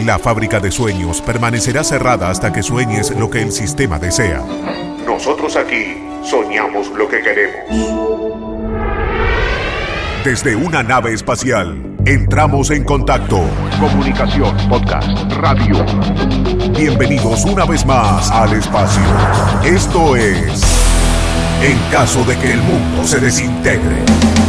La fábrica de sueños permanecerá cerrada hasta que sueñes lo que el sistema desea. Nosotros aquí soñamos lo que queremos. Desde una nave espacial, entramos en contacto. Comunicación, podcast, radio. Bienvenidos una vez más al espacio. Esto es En caso de que el mundo se desintegre.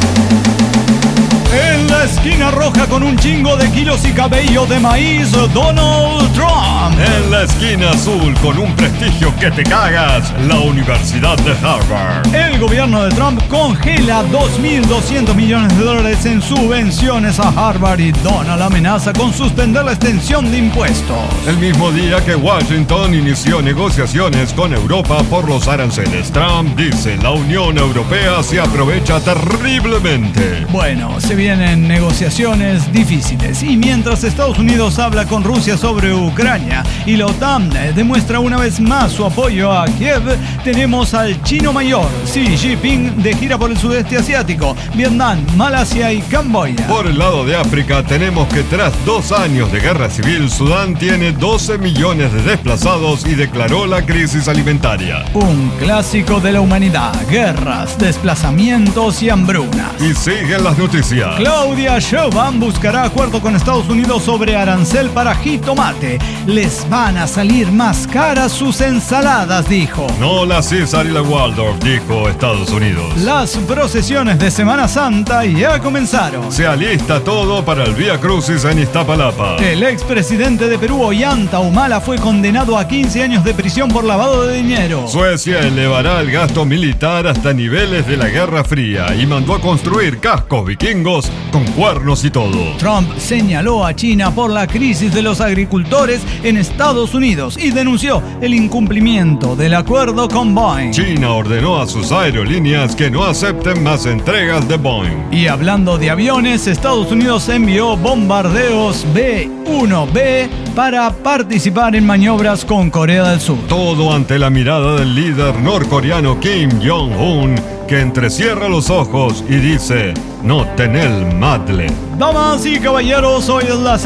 En la esquina roja con un chingo de kilos y cabello de maíz, Donald Trump. En la esquina azul con un prestigio que te cagas, la Universidad de Harvard. El gobierno de Trump congela $2.200 millones en subvenciones a Harvard y Donald amenaza con suspender la extensión de impuestos. El mismo día que Washington inició negociaciones con Europa por los aranceles, Trump dice la Unión Europea se aprovecha terriblemente. Bueno, se vienen negociaciones difíciles y mientras Estados Unidos habla con Rusia sobre Ucrania y la OTAN demuestra una vez más su apoyo a Kiev, tenemos al chino mayor Xi Jinping de gira por el sudeste asiático, Vietnam, Malasia y Camboya. Por el lado de África tenemos que tras 2 años de guerra civil, Sudán tiene 12 millones de desplazados y declaró la crisis alimentaria. Un clásico de la humanidad, guerras, desplazamientos y hambrunas. Y siguen las noticias. Claudia Sheinbaum buscará acuerdo con Estados Unidos sobre arancel para jitomate. Les van a salir más caras sus ensaladas, dijo. No la César y la Waldorf, dijo Estados Unidos. Las procesiones de Semana Santa ya comenzaron. Se alista todo para el Vía Crucis en Iztapalapa. El expresidente de Perú, Ollanta Humala, fue condenado a 15 años de prisión por lavado de dinero. Suecia elevará el gasto militar hasta niveles de la Guerra Fría y mandó a construir cascos vikingos con cuernos y todo. Trump señaló a China por la crisis de los agricultores en Estados Unidos y denunció el incumplimiento del acuerdo con Boeing. China ordenó a sus aerolíneas que no acepten más entregas de Boeing. Y hablando de aviones, Estados Unidos envió bombardeos B-1B para participar en maniobras con Corea del Sur. Todo ante la mirada del líder norcoreano Kim Jong-un, que entrecierra los ojos y dice: no tenel madle. Damas y caballeros, hoy es la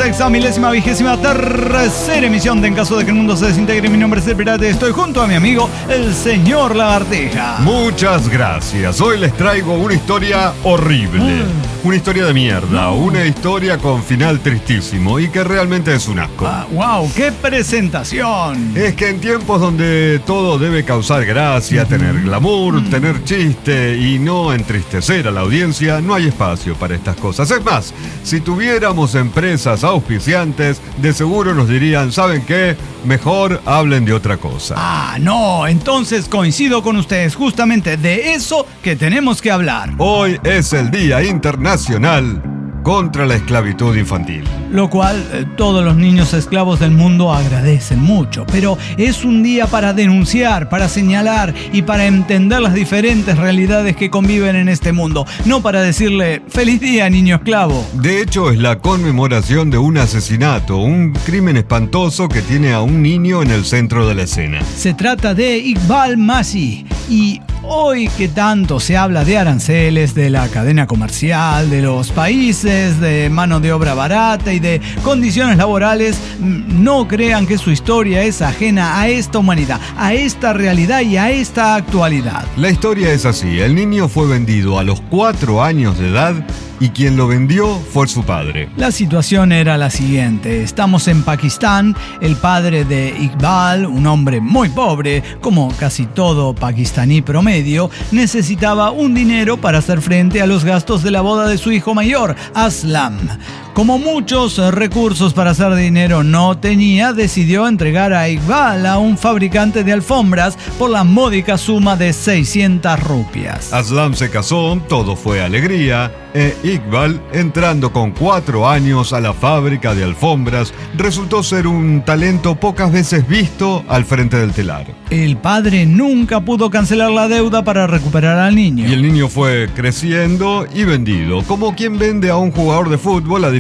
623ª emisión de En caso de que el mundo se desintegre. Mi nombre es El Pirata y estoy junto a mi amigo, el señor Lagartija. Muchas gracias. Hoy les traigo una historia horrible. Una historia de mierda. Una historia con final tristísimo y que realmente es un asco. ¡Wow! ¡Qué presentación! Es que en tiempos donde todo debe causar gracia, tener glamour, tener chiste y no entristecer a la audiencia, no hay espacio para estas cosas. Es más, si tuviéramos empresas auspiciantes, de seguro nos dirían: ¿saben qué? Mejor hablen de otra cosa. No, entonces coincido con ustedes, justamente de eso que tenemos que hablar. Hoy es el Día Internacional contra la Esclavitud Infantil. Lo cual todos los niños esclavos del mundo agradecen mucho, pero es un día para denunciar, para señalar y para entender las diferentes realidades que conviven en este mundo, no para decirle ¡feliz día, niño esclavo! De hecho, es la conmemoración de un asesinato, un crimen espantoso que tiene a un niño en el centro de la escena. Se trata de Iqbal Masih y hoy que tanto se habla de aranceles, de la cadena comercial, de los países, de mano de obra barata y de condiciones laborales, no crean que su historia es ajena a esta humanidad, a esta realidad y a esta actualidad. La historia es así: el niño fue vendido a los 4 años de edad y quien lo vendió fue su padre. La situación era la siguiente: estamos en Pakistán, el padre de Iqbal, un hombre muy pobre, como casi todo pakistaní promedio, necesitaba un dinero para hacer frente a los gastos de la boda de su hijo mayor, Aslam. Como muchos recursos para hacer dinero no tenía, decidió entregar a Iqbal a un fabricante de alfombras por la módica suma de 600 rupias. Aslam se casó, todo fue alegría, Iqbal, entrando con 4 años a la fábrica de alfombras, resultó ser un talento pocas veces visto al frente del telar. El padre nunca pudo cancelar la deuda para recuperar al niño. Y el niño fue creciendo y vendido, como quien vende a un jugador de fútbol, a diferencia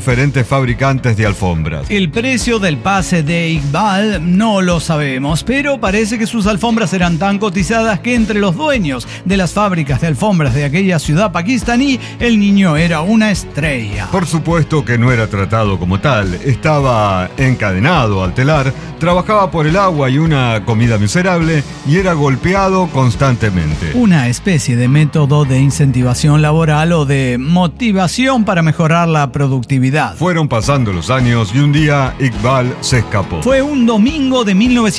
diferentes fabricantes de alfombras. El precio del pase de Iqbal no lo sabemos, pero parece que sus alfombras eran tan cotizadas que entre los dueños de las fábricas de alfombras de aquella ciudad pakistaní, el niño era una estrella. Por supuesto que no era tratado como tal, estaba encadenado al telar, trabajaba por el agua y una comida miserable y era golpeado constantemente. Una especie de método de incentivación laboral o de motivación para mejorar la productividad. Fueron pasando los años y un día Iqbal se escapó. Fue un domingo de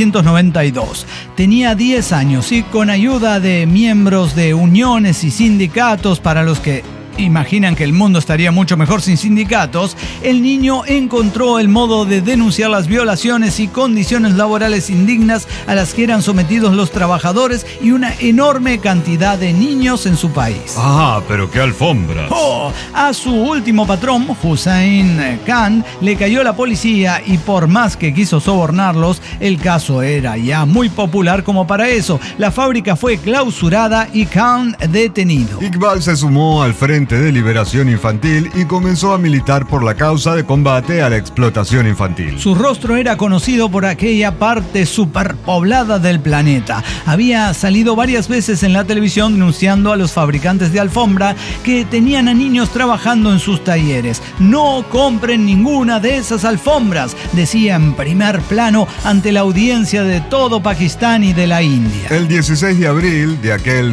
1992. Tenía 10 años y con ayuda de miembros de uniones y sindicatos para los que imaginan que el mundo estaría mucho mejor sin sindicatos, el niño encontró el modo de denunciar las violaciones y condiciones laborales indignas a las que eran sometidos los trabajadores y una enorme cantidad de niños en su país. Ah, pero qué alfombras. A su último patrón, Hussein Khan, le cayó la policía y por más que quiso sobornarlos, el caso era ya muy popular como para eso. La fábrica fue clausurada y Khan detenido. Iqbal se sumó al Frente de Liberación Infantil y comenzó a militar por la causa de combate a la explotación infantil. Su rostro era conocido por aquella parte superpoblada del planeta. Había salido varias veces en la televisión denunciando a los fabricantes de alfombra que tenían a niños trabajando en sus talleres. No compren ninguna de esas alfombras, decía en primer plano ante la audiencia de todo Pakistán y de la India. El 16 de abril de aquel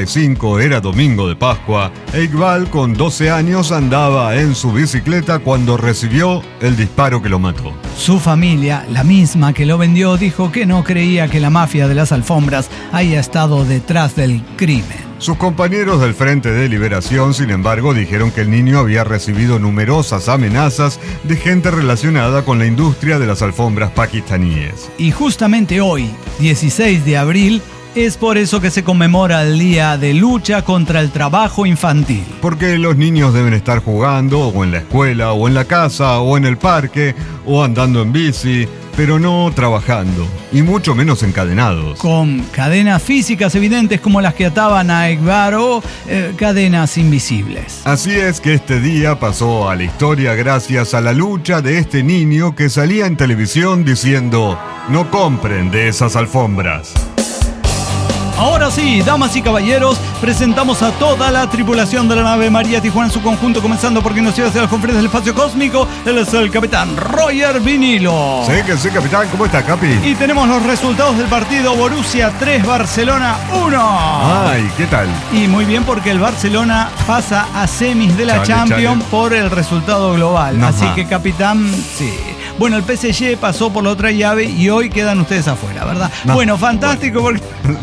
95 era domingo de Pascua e Iqbal con 12 años andaba en su bicicleta cuando recibió el disparo que lo mató. Su familia, la misma que lo vendió, dijo que no creía que la mafia de las alfombras haya estado detrás del crimen. Sus compañeros del Frente de Liberación, sin embargo, dijeron que el niño había recibido numerosas amenazas de gente relacionada con la industria de las alfombras pakistaníes. Y justamente hoy, 16 de abril, es por eso que se conmemora el Día de Lucha contra el Trabajo Infantil. Porque los niños deben estar jugando, o en la escuela, o en la casa, o en el parque, o andando en bici, pero no trabajando, y mucho menos encadenados. Con cadenas físicas evidentes como las que ataban a Iqbal o cadenas invisibles. Así es que este día pasó a la historia gracias a la lucha de este niño que salía en televisión diciendo: no compren de esas alfombras. Ahora sí, damas y caballeros, presentamos a toda la tripulación de la nave María Tijuana en su conjunto, comenzando porque nos lleva hacia las conferencias del espacio cósmico. Él es el capitán Roger Vinilo. Sí, que sí, capitán. ¿Cómo está, Capi? Y tenemos los resultados del partido Borussia 3, Barcelona 1. Ay, ¿qué tal? Y muy bien, porque el Barcelona pasa a semis de la Champions por el resultado global. Ajá. Así que, capitán, sí. Bueno, el PSG pasó por la otra llave y hoy quedan ustedes afuera, ¿verdad? No. Bueno, fantástico porque...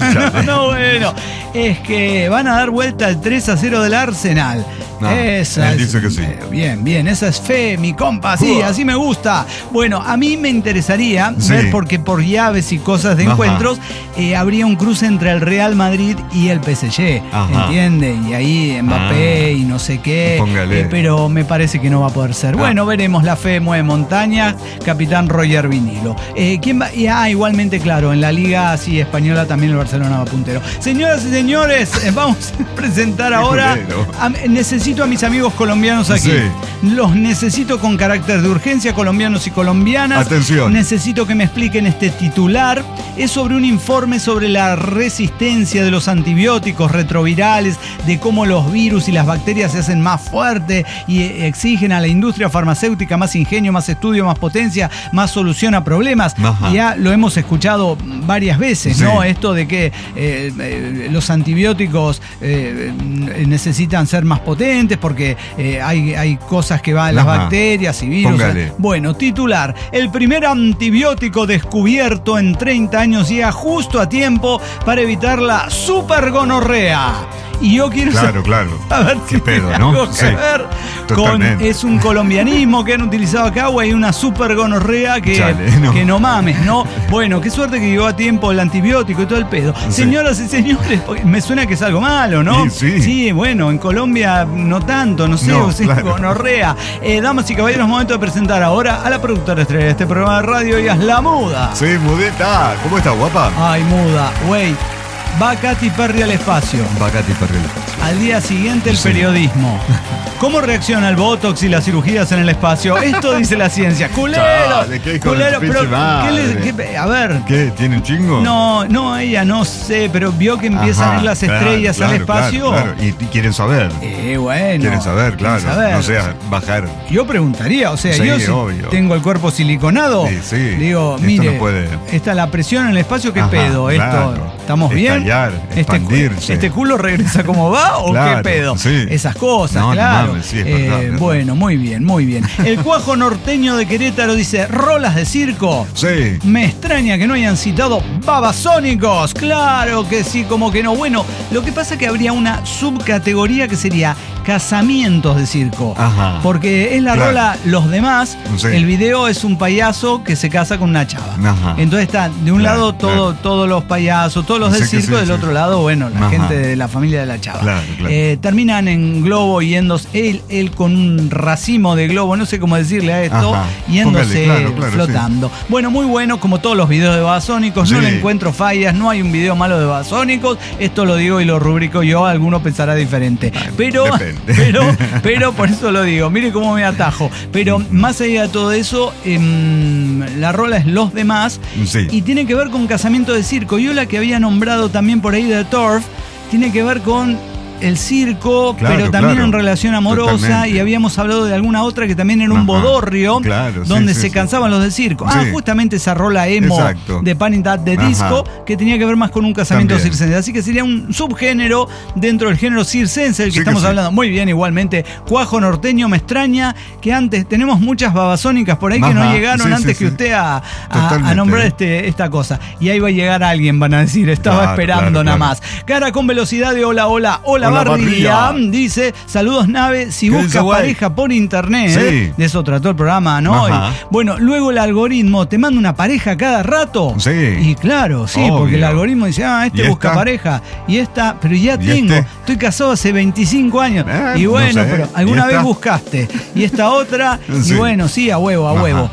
bueno, es que van a dar vuelta al 3-0 del Arsenal. No, Esa él es, dice que sí. Bien, esa es fe, mi compa, sí, así me gusta. Bueno, a mí me interesaría ver, porque por llaves y cosas de encuentros, habría un cruce entre el Real Madrid y el PSG, ¿entiende? Y ahí Mbappé y no sé qué, pero me parece que no va a poder ser. Bueno, veremos, la fe mueve montañas, capitán Roger Vinilo. ¿Quién va? Igualmente, claro, en la Liga así española también el Barcelona va puntero. Señoras y señores, vamos a presentar ahora... Necesito a mis amigos colombianos aquí. Sí. Los necesito con carácter de urgencia, colombianos y colombianas. Atención. Necesito que me expliquen este titular. Es sobre un informe sobre la resistencia de los antibióticos retrovirales, de cómo los virus y las bacterias se hacen más fuertes y exigen a la industria farmacéutica más ingenio, más estudio, más potencia, más solución a problemas. Ya lo hemos escuchado varias veces, ¿no? Esto de que los antibióticos necesitan ser más potentes porque hay cosas que van a las bacterias y virus. Bueno, titular: el primer antibiótico descubierto en 30 años llega justo a tiempo para evitar la supergonorrea. Y yo quiero saber a ver si pedo, ¿no? Algo que ver con, es un colombianismo que han utilizado acá, o hay una supergonorrea que no mames, ¿no? Bueno, qué suerte que llegó a tiempo el antibiótico y todo el pedo. Señoras y señores, me suena que es algo malo, ¿no? Sí, bueno, en Colombia no tanto, no sé, gonorrea. Damas y caballeros, momento de presentar ahora a la productora estrella de este programa de radio, y es la Muda. Sí, Mudita, ¿cómo está, guapa? Ay, Muda, wait. Va Katy Perry al espacio. Va Katy Perry al espacio. Al día siguiente el periodismo. ¿Cómo reacciona el Botox y las cirugías en el espacio? Esto dice la ciencia. ¡Culero! Chale, qué hijo de tu pinche madre. A ver. ¿Qué? ¿Tiene un chingo? No, ella no sé, pero vio que empiezan a ir las estrellas al espacio. Claro. Y quieren saber. Bueno. Quieren saber, claro. No sea bajar. Yo preguntaría, o sea, Sí, yo si obvio. tengo el cuerpo siliconado, Sí. digo, Esto mire, no puede. está la presión en el espacio, ¿qué pedo? Claro. ¿Estamos bien? Estallar, expandirse. ¿Este culo regresa como va o Claro, qué pedo? sí. Esas cosas, No, claro. no mames, sí, es verdad. Bueno, muy bien. El cuajo norteño de Querétaro dice, rolas de circo. Sí. Me extraña que no hayan citado babasónicos. Claro que sí, como que no. Bueno, lo que pasa es que habría una subcategoría que sería casamientos de circo. Ajá. Porque es la Claro. rola Los Demás. Sí. El video es un payaso que se casa con una chava. Ajá. Entonces está de un Claro, lado todos los payasos, todos los del Sí que circo, sí, del sí. otro lado, bueno, la Ajá. gente de la familia de la chava. Claro. Terminan en globo yéndose, él con un racimo de globo, no sé cómo decirle a esto, Ajá. yéndose, Póngale, claro, flotando. Bueno, muy bueno, como todos los videos de Babasónicos, no Sí. le encuentro fallas, no hay un video malo de Babasónicos, esto lo digo y lo rubrico yo, alguno pensará diferente. Pero por eso lo digo, mire cómo me atajo. Pero más allá de todo eso, la rola es Los Demás, Sí. y tiene que ver con casamiento de circo. Yo la que había nombrado también por ahí de Torf, tiene que ver con el circo, Claro, pero también claro. en relación amorosa. Totalmente. Y habíamos hablado de alguna otra que también era un Ajá. bodorrio, Claro, sí, donde sí, se sí. cansaban los del circo. Sí. Justamente esa rola emo Exacto. de Panic! At the Ajá. Disco, que tenía que ver más con un casamiento También. circense. Así que sería un subgénero dentro del género circense del que Sí que estamos sí. hablando. Muy bien, igualmente. Cuajo norteño, me extraña que antes tenemos muchas babasónicas por ahí que no Ajá. llegaron Sí, antes sí, que sí. usted a Totalmente. nombrar esta cosa. Y ahí va a llegar alguien, van a decir. Estaba Claro, esperando claro, nada claro. más. Cara con velocidad de hola Hola, Barría. Barría. Dice, saludos nave, si ¿Qué buscas dice, güey? pareja por internet, Sí. de eso trató el programa, ¿no? Ajá. Bueno, luego el algoritmo te manda una pareja cada rato. Sí. Y claro, sí, Obvio. porque el algoritmo dice, ¿Y busca esta? pareja. Y esta, pero ya ¿Y tengo. este? Estoy casado hace 25 años. Y bueno, no sé. pero alguna ¿Y esta? vez buscaste. Y esta otra, Sí. y bueno, sí, a huevo. Ajá.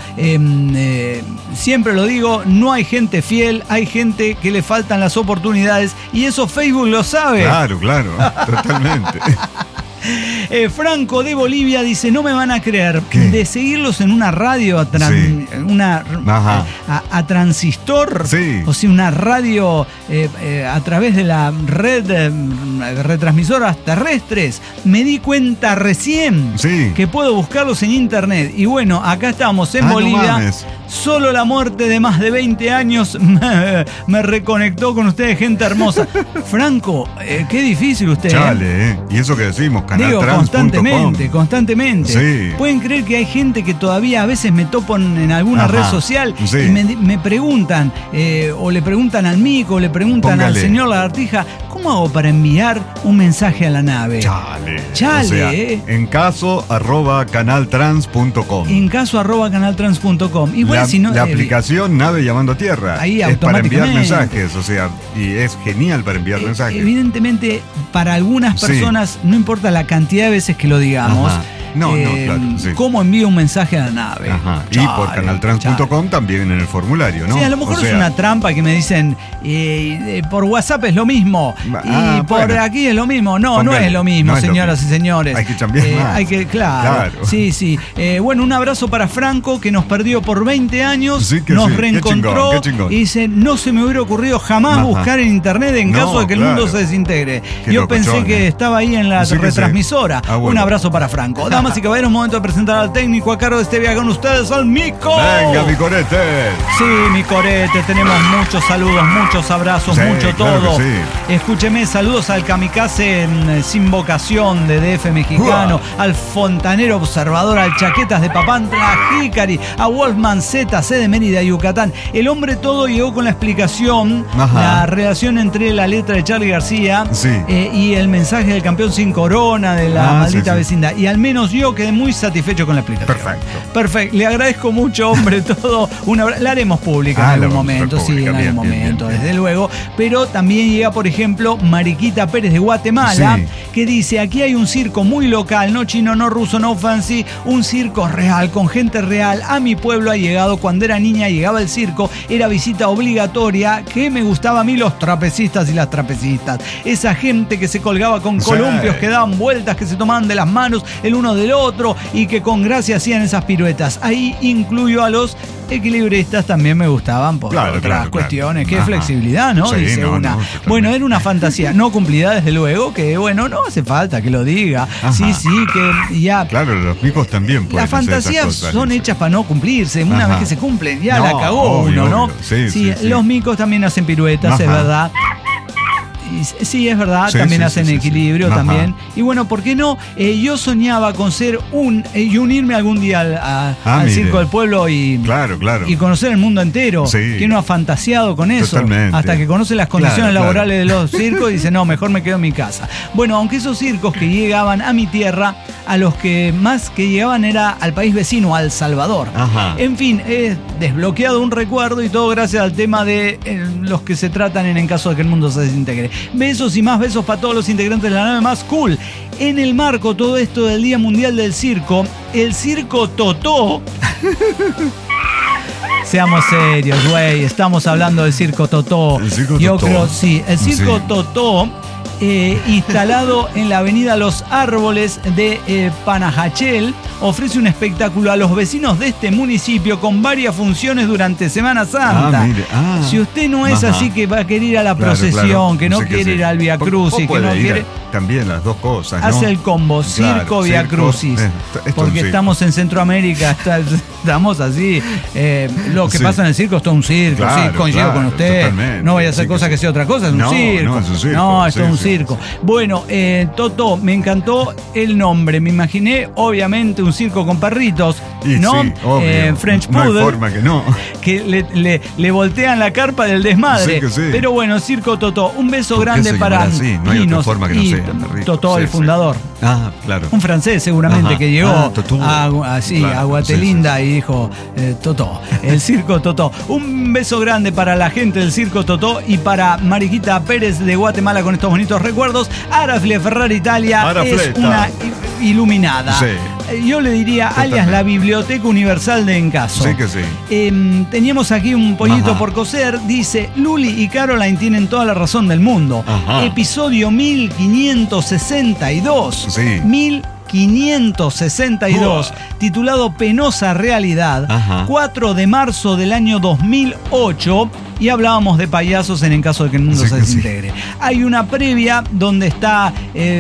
Siempre lo digo, no hay gente fiel, hay gente que le faltan las oportunidades. Y eso Facebook lo sabe. Claro, totalmente. Franco de Bolivia dice, no me van a creer, ¿Qué? de seguirlos en una radio a transistor, Sí. o sea, una radio a través de la red retransmisoras terrestres, me di cuenta recién Sí. que puedo buscarlos en internet. Y bueno, acá estamos en Ah, no Bolivia. mames. Solo la muerte de más de 20 años me reconectó con ustedes, gente hermosa. Franco, qué difícil usted. Chale, Y eso que decimos, Digo, canaltrans.com. constantemente. Sí. Pueden creer que hay gente que todavía a veces me topo en alguna Ajá. red social Sí. y me preguntan, o le preguntan al Mico, o le preguntan Póngale. al señor Lagartija, ¿cómo hago para enviar un mensaje a la nave? Chale. Chale, O sea, en caso @canaltrans.com. En caso @canaltrans.com. Y bueno, La, si no, la aplicación Nave Llamando a Tierra. Ahí es para enviar automáticamente. mensajes, o sea, y es genial para enviar mensajes. Evidentemente, para algunas Sí. personas, no importa la cantidad de veces que lo digamos, Ajá. No, claro, sí. ¿cómo envío un mensaje a la nave? Ajá. Y Chale, por canaltrans.com chale. también en el formulario, ¿no? Sí, a lo mejor O sea, es una trampa que me dicen, por WhatsApp es lo mismo, Ah, y por bueno. aquí es lo mismo. No, no Póngale, es lo mismo, no es lo señoras mismo. y señores. Hay que chambear más. Hay que, claro. Sí, sí. Bueno, un abrazo para Franco, que nos perdió por 20 años, Sí que nos sí. Qué reencontró, chingón, qué chingón. y dice, no se me hubiera ocurrido jamás Ajá. buscar en internet en No, caso de que el claro. mundo se desintegre. Qué Yo pensé locochón, que ¿eh? estaba ahí en la Sí que sí. retransmisora. Ah, bueno. Un abrazo para Franco. Damas y caballeros, momento de presentar al técnico a cargo de este viaje con ustedes, al Mico. Venga, mi corete. Sí, mi corete, tenemos muchos saludos, muchos abrazos, Sí, mucho claro todo. que sí. Escúcheme, saludos al kamikaze sin vocación de DF mexicano, al fontanero observador, al chaquetas de Papantla, a Hikari, a Wolfman Z, C de Mérida, Yucatán. El hombre todo llegó con la explicación, Ajá. la relación entre la letra de Charly García Sí. y el mensaje del campeón sin corona de la maldita sí, sí. vecindad. Y al menos yo quedé muy satisfecho con la explicación. Perfecto. Le agradezco mucho, hombre, todo. La haremos pública en la algún vamos a hacer momento, sí, pública. en algún Bien, momento, bien, bien. desde luego. Pero también llega, por ejemplo, Mariquita Pérez de Guatemala, Sí. que dice: aquí hay un circo muy local, no chino, no ruso, no fancy, un circo real, con gente real. A mi pueblo ha llegado, cuando era niña llegaba el circo, era visita obligatoria. Que me gustaba a mí los trapecistas y las trapecistas. Esa gente que se colgaba con columpios, que daban vueltas, que se tomaban de las manos el uno del otro y que con gracia hacían esas piruetas. Ahí incluyo a los equilibristas, también me gustaban por otras cuestiones. Qué flexibilidad, ¿no? Sí, dice una. Bueno, era una fantasía no cumplida, desde luego, que bueno, no hace falta que lo diga. Ajá. Sí, que ya. Claro, los micos también pueden. Las fantasías son hechas para no cumplirse. Una vez que se cumplen, ya la cagó obvio, uno, ¿no? Sí, los micos también hacen piruetas, es verdad. Sí, es verdad, también hacen equilibrio también. Y bueno, ¿por qué no? Yo soñaba con ser y unirme algún día al Circo del Pueblo y conocer el mundo entero. Que uno ha fantaseado con eso. Totalmente. Hasta que conoce las condiciones laborales de los circos y dice, no, mejor me quedo en mi casa. Bueno, aunque esos circos que llegaban a mi tierra, a los que más que llegaban era al país vecino, a El Salvador. Ajá. En fin, he desbloqueado un recuerdo y todo gracias al tema de los que se tratan en caso de que el mundo se desintegre. Besos y más besos para todos los integrantes de la nave más cool. En el marco todo esto del Día Mundial del Circo, el Circo Totó. Seamos serios, güey. Estamos hablando del Circo Totó. El Circo Yo Totó. creo, sí. El Circo Totó, instalado en la avenida Los Árboles de Panajachel, ofrece un espectáculo a los vecinos de este municipio con varias funciones durante Semana Santa. Si usted no es así que va a querer ir a la procesión, que no quiere ir al Via Crucis, que no quiere... También las dos cosas, ¿no? Hace el combo, circo, Via Crucis. Porque estamos en Centroamérica, estamos así. Lo que pasa en el circo es todo un circo, coincido con usted. Totalmente. No vaya a hacer cosas que sea otra cosa, es un circo. No, es un circo. No, es todo un circo. Bueno, Totó, me encantó el nombre. Me imaginé, obviamente, un circo con perritos, ¿no? Sí, obvio. French Poodle. No hay forma que no. Que le voltean la carpa del desmadre. Sí. Pero bueno, Circo Totó. Un beso grande para no hay otra forma que no sea. Totó, el fundador. Claro. Un francés seguramente que llegó a claro, Guatelinda y dijo Totó, el Circo Totó. Un beso grande para la gente del Circo Totó y para Mariquita Pérez de Guatemala con estos bonitos recuerdos. Arafle Ferrari Italia es una iluminada. Yo le diría alias la Biblioteca Universal de Encaso. Sí que sí. Teníamos aquí un pollito por coser. Dice, Luli y Caroline tienen toda la razón del mundo. Episodio 1562. 1562, titulado Penosa Realidad, 4 de marzo del año 2008, y hablábamos de payasos en caso de que el mundo se desintegre. Hay una previa donde está,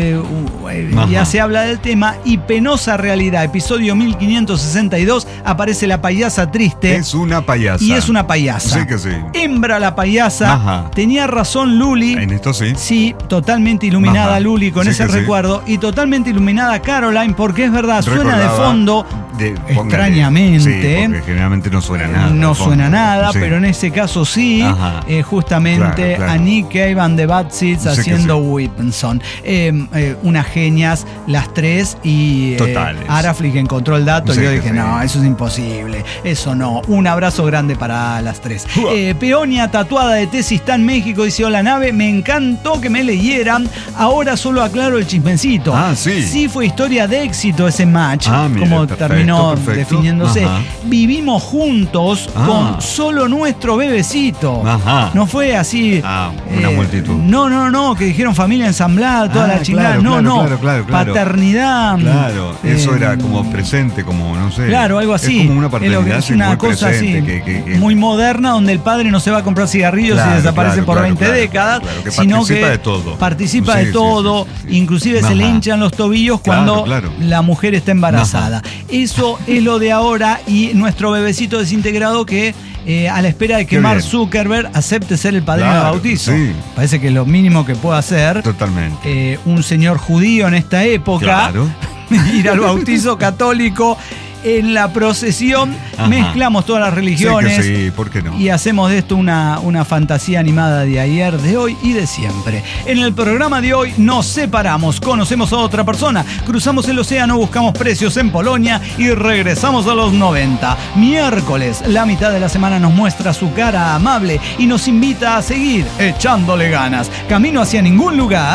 ya se habla del tema, y Penosa Realidad, episodio 1562, aparece la payasa triste. Es una payasa. Y es una payasa. Sí que sí. Hembra la payasa. Tenía razón Luli. En esto sí. Sí, totalmente iluminada Luli con ese recuerdo. Y totalmente iluminada Caroline, porque es verdad, suena de fondo extrañamente. Sí, porque generalmente no suena nada. No suena nada, pero en ese caso sí. Justamente a Nick Cave and the Bad Seeds haciendo Whippenson. Unas genias las tres y Arafli que encontró el dato. Yo dije, no, eso es imposible. Eso no. Un abrazo grande para las tres. Peonia tatuada de Tesistán, México, dice: hola nave, me encantó que me leyeran. Ahora solo aclaro el chismencito. Sí fue historia de éxito ese match, como terminó definiéndose. Vivimos juntos con solo nuestro bebecito. No fue así. Una multitud. No, que dijeron familia ensamblada, toda la chingada. Claro. Paternidad. Claro, eso era como presente, como no sé. Claro, algo así. Es como una paternidad es una cosa presente, así, muy moderna, donde el padre no se va a comprar cigarrillos y desaparece por 20 décadas, sino que participa de todo. Inclusive se le hinchan los tobillos cuando la mujer está embarazada. Eso es lo de ahora, y nuestro bebecito desintegrado que a la espera de que Mark Zuckerberg acepte ser el padrino de bautizo. Parece que es lo mínimo que puede hacer. Totalmente. Un señor judío en esta época. Ir al bautizo católico. En la procesión mezclamos todas las religiones. Sí, ¿por qué no? Y hacemos de esto una fantasía animada de ayer, de hoy y de siempre. En el programa de hoy nos separamos, conocemos a otra persona, cruzamos el océano, buscamos precios en Polonia y regresamos a los 90. Miércoles, la mitad de la semana nos muestra su cara amable y nos invita a seguir echándole ganas. Camino hacia ningún lugar.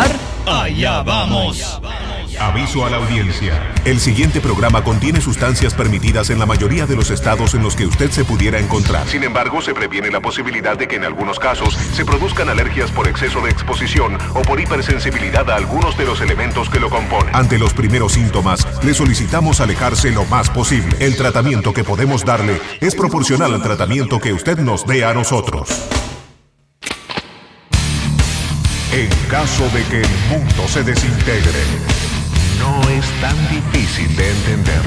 Allá vamos. Aviso a la audiencia. El siguiente programa contiene sustancias permitidas en la mayoría de los estados en los que usted se pudiera encontrar. Sin embargo, se previene la posibilidad de que en algunos casos se produzcan alergias por exceso de exposición o por hipersensibilidad a algunos de los elementos que lo componen. Ante los primeros síntomas, le solicitamos alejarse lo más posible. El tratamiento que podemos darle es proporcional al tratamiento que usted nos dé a nosotros. En caso de que el mundo se desintegre, no es tan difícil de entender.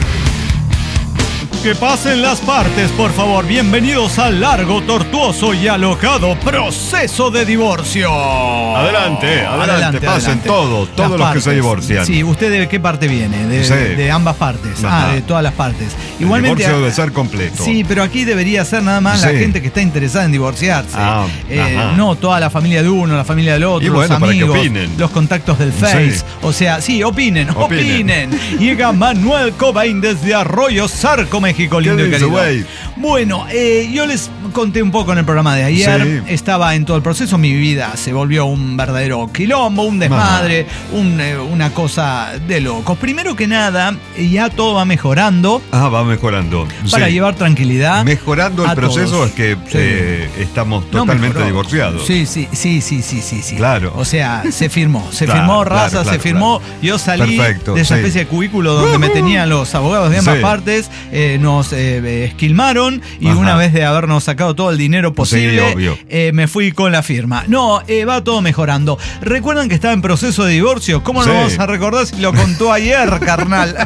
Que pasen las partes, por favor. Bienvenidos al largo, tortuoso y alocado proceso de divorcio. Adelante, pasen todos los que se divorcian. Sí, ¿usted de qué parte viene? De ambas partes. Ajá. De todas las partes. El Igualmente, divorcio debe ser completo. Sí, pero aquí debería ser nada más la gente que está interesada en divorciarse. No toda la familia de uno, la familia del otro, y bueno, los amigos, para que opinen. los contactos del Face. O sea, sí, opinen. Llega Manuel Cobain desde Arroyo Zarco, México, lindo y querido. Bueno, yo les conté un poco en el programa de ayer. Sí. Estaba en todo el proceso. Mi vida se volvió un verdadero quilombo, un desmadre, una cosa de locos. Primero que nada, ya todo va mejorando. Va mejorando. Para llevar tranquilidad. Mejorando el proceso todos. Es que estamos totalmente divorciados. Sí. Claro. O sea, se firmó, raza, se firmó. Yo salí de esa especie de cubículo donde me tenían los abogados de ambas partes. Nos esquilmaron y una vez de habernos sacado todo el dinero posible, me fui con la firma. No, va todo mejorando. ¿Recuerdan que estaba en proceso de divorcio? ¿Cómo no vamos a recordar si lo contó ayer, carnal?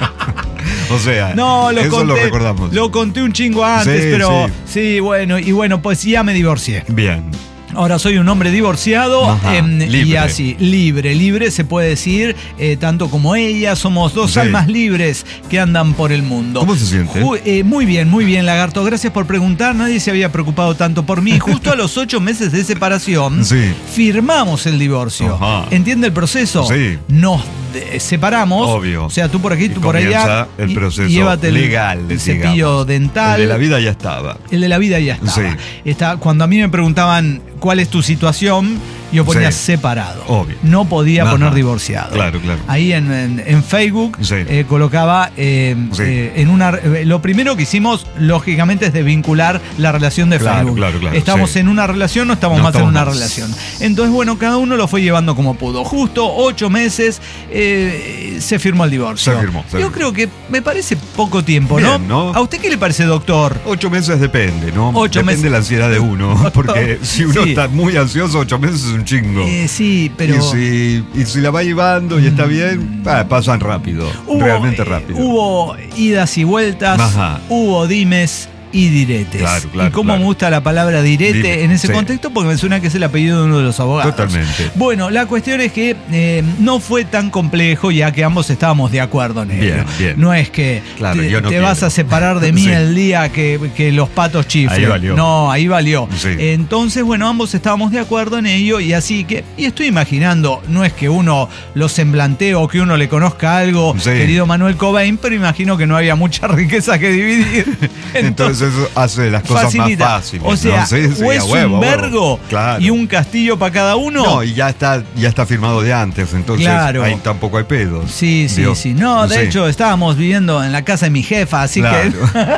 O sea, no, eso lo recordamos. Lo conté un chingo antes, pero bueno, pues ya me divorcié. Bien. Ahora soy un hombre divorciado. Libre. Y así, libre se puede decir, tanto como ella. Somos dos almas libres que andan por el mundo. ¿Cómo se siente? Muy bien, Lagarto. Gracias por preguntar. Nadie se había preocupado tanto por mí. Justo a los 8 meses de separación, firmamos el divorcio. ¿Entiende el proceso? Sí. Nos separamos. Obvio. O sea, tú por aquí, tú por allá. El proceso llévate legal, el cepillo dental. El de la vida ya estaba. Cuando a mí me preguntaban cuál es tu situación, yo ponía separado. Obvio. No podía poner divorciado. Claro. Ahí en Facebook colocaba lo primero que hicimos, lógicamente, es desvincular la relación de Facebook. Claro. Estamos en una relación, no estamos más en una relación. Entonces, bueno, cada uno lo fue llevando como pudo. Justo 8 meses se firmó el divorcio. Se firmó. Yo creo que me parece poco tiempo, bien, ¿no? ¿A usted qué le parece, doctor? 8 meses depende, ¿no? 8 meses. Depende de la ansiedad de uno. Porque si uno está muy ansioso, 8 meses es un chingo. Sí, pero... Y si la va llevando y está bien, pasan rápido. Realmente rápido. Hubo idas y vueltas, hubo dimes y diretes. Claro, y cómo me gusta la palabra direte en ese contexto, porque me suena que es el apellido de uno de los abogados. Totalmente. Bueno, la cuestión es que no fue tan complejo, ya que ambos estábamos de acuerdo en ello. Bien. No es que te vas a separar de mí el día que los patos chiflen. Ahí valió. No, ahí valió. Sí. Entonces, bueno, ambos estábamos de acuerdo en ello, y así que, y estoy imaginando, no es que uno lo semblantee o que uno le conozca algo, querido Manuel Cobain, pero imagino que no había mucha riqueza que dividir. Entonces eso hace las cosas facilita. más fáciles. O sea, o es un vergo y un castillo para cada uno. No, y ya está firmado de antes, entonces ahí tampoco hay pedos. Sí. No, de hecho, estábamos viviendo en la casa de mi jefa, así que...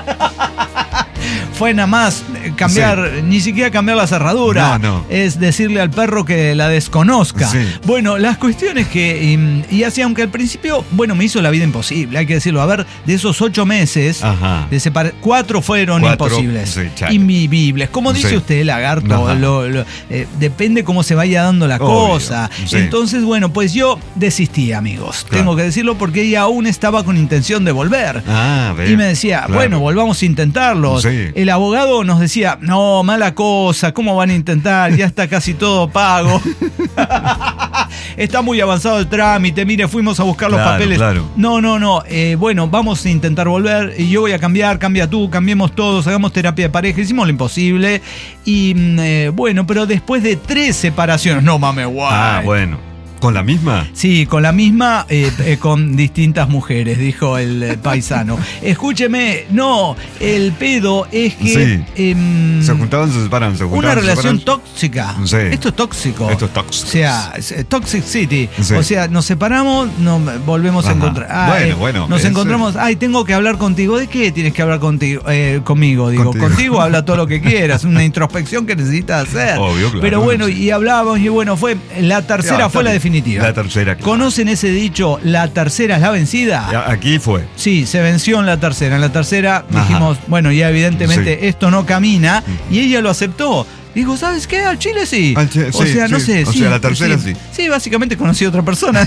Fue nada más cambiar, ni siquiera cambiar la cerradura. No. Es decirle al perro que la desconozca. Sí. Bueno, las cuestiones que... Y así, aunque al principio, me hizo la vida imposible, hay que decirlo. A ver, de esos 8 meses, de separar, 4 fueron imposibles. Invivibles. Como dice usted, Lagarto, depende cómo se vaya dando la cosa. Entonces, bueno, pues yo desistí, amigos. Tengo que decirlo, porque ella aún estaba con intención de volver. Y me decía, volvamos a intentarlo. El abogado nos decía, no, mala cosa, ¿cómo van a intentar? Ya está casi todo pago. Está muy avanzado el trámite, mire, fuimos a buscar los papeles. No, bueno, vamos a intentar volver, y yo voy a cambiar, cambia tú, cambiemos todos, hagamos terapia de pareja. Hicimos lo imposible, y pero después de 3 separaciones, no mames, guay. ¿Con la misma? Sí, con la misma, con distintas mujeres, dijo el paisano. Escúcheme, no, el pedo es que... Sí. Se juntaban, se separaban, se juntaban. Una relación tóxica. Sí. Esto es tóxico. Esto es tóxico. O sea, Toxic City. Sí. O sea, nos separamos, nos volvemos a encontrar. Bueno. Nos encontramos, tengo que hablar contigo. ¿De qué tienes que hablar conmigo? Digo, contigo habla todo lo que quieras. Una introspección que necesitas hacer. Obvio, claro. Pero bueno, y hablábamos, y bueno, fue la tercera, fue la definitiva. La tercera. Claro. ¿Conocen ese dicho, la tercera es la vencida? Aquí fue. Sí, se venció en la tercera. En la tercera dijimos, bueno, ya evidentemente esto no camina, y ella lo aceptó. Digo, ¿sabes qué? Al Chile sí. O sea, no sé. O sea, la tercera sí. Sí, básicamente conocí a otra persona.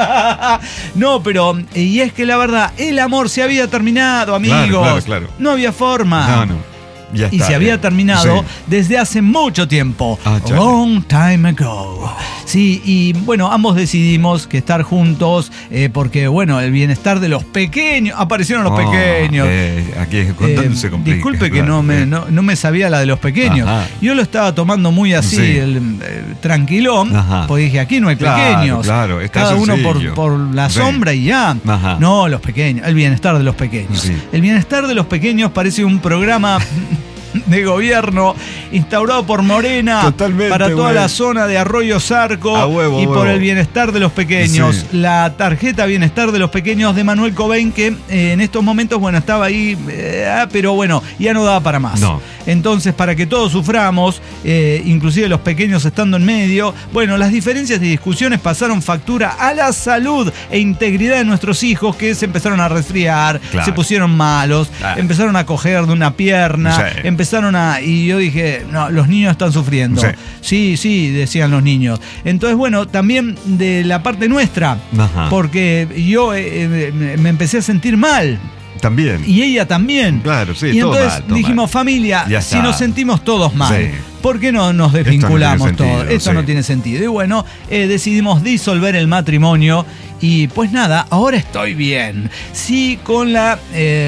No, pero, y es que la verdad, el amor se había terminado, amigos. Claro. No había forma. No. Ya está, y se había terminado desde hace mucho tiempo. Long time ago. Sí, y bueno, ambos decidimos que estar juntos porque, bueno, el bienestar de los pequeños. Aparecieron los pequeños. Aquí se complica. Disculpe que no me sabía la de los pequeños. Ajá. Yo lo estaba tomando muy así, el tranquilón, porque dije, aquí no hay pequeños. Claro, cada uno por la sombra y ya. Ajá. No, los pequeños, el bienestar de los pequeños. Sí. El bienestar de los pequeños parece un programa de gobierno instaurado por Morena. Totalmente, para toda la zona de Arroyo Zarco y por el bienestar de los pequeños. Sí. La tarjeta bienestar de los pequeños de Manuel Cobain, que en estos momentos, bueno, estaba ahí, pero bueno, ya no daba para más. No. Entonces, para que todos suframos, inclusive los pequeños estando en medio, bueno, las diferencias y discusiones pasaron factura a la salud e integridad de nuestros hijos, que se empezaron a resfriar, se pusieron malos, empezaron a coger de una pierna, y yo dije, no, los niños están sufriendo. Sí, decían los niños. Entonces, bueno, también de la parte nuestra, porque yo me empecé a sentir mal. También. Y ella también. Claro, sí, y entonces todo dijimos, mal. Familia, si nos sentimos todos mal, ¿por qué no nos desvinculamos todos? Esto no tiene sentido. Y bueno, decidimos disolver el matrimonio. Y pues nada, ahora estoy bien. Sí, con la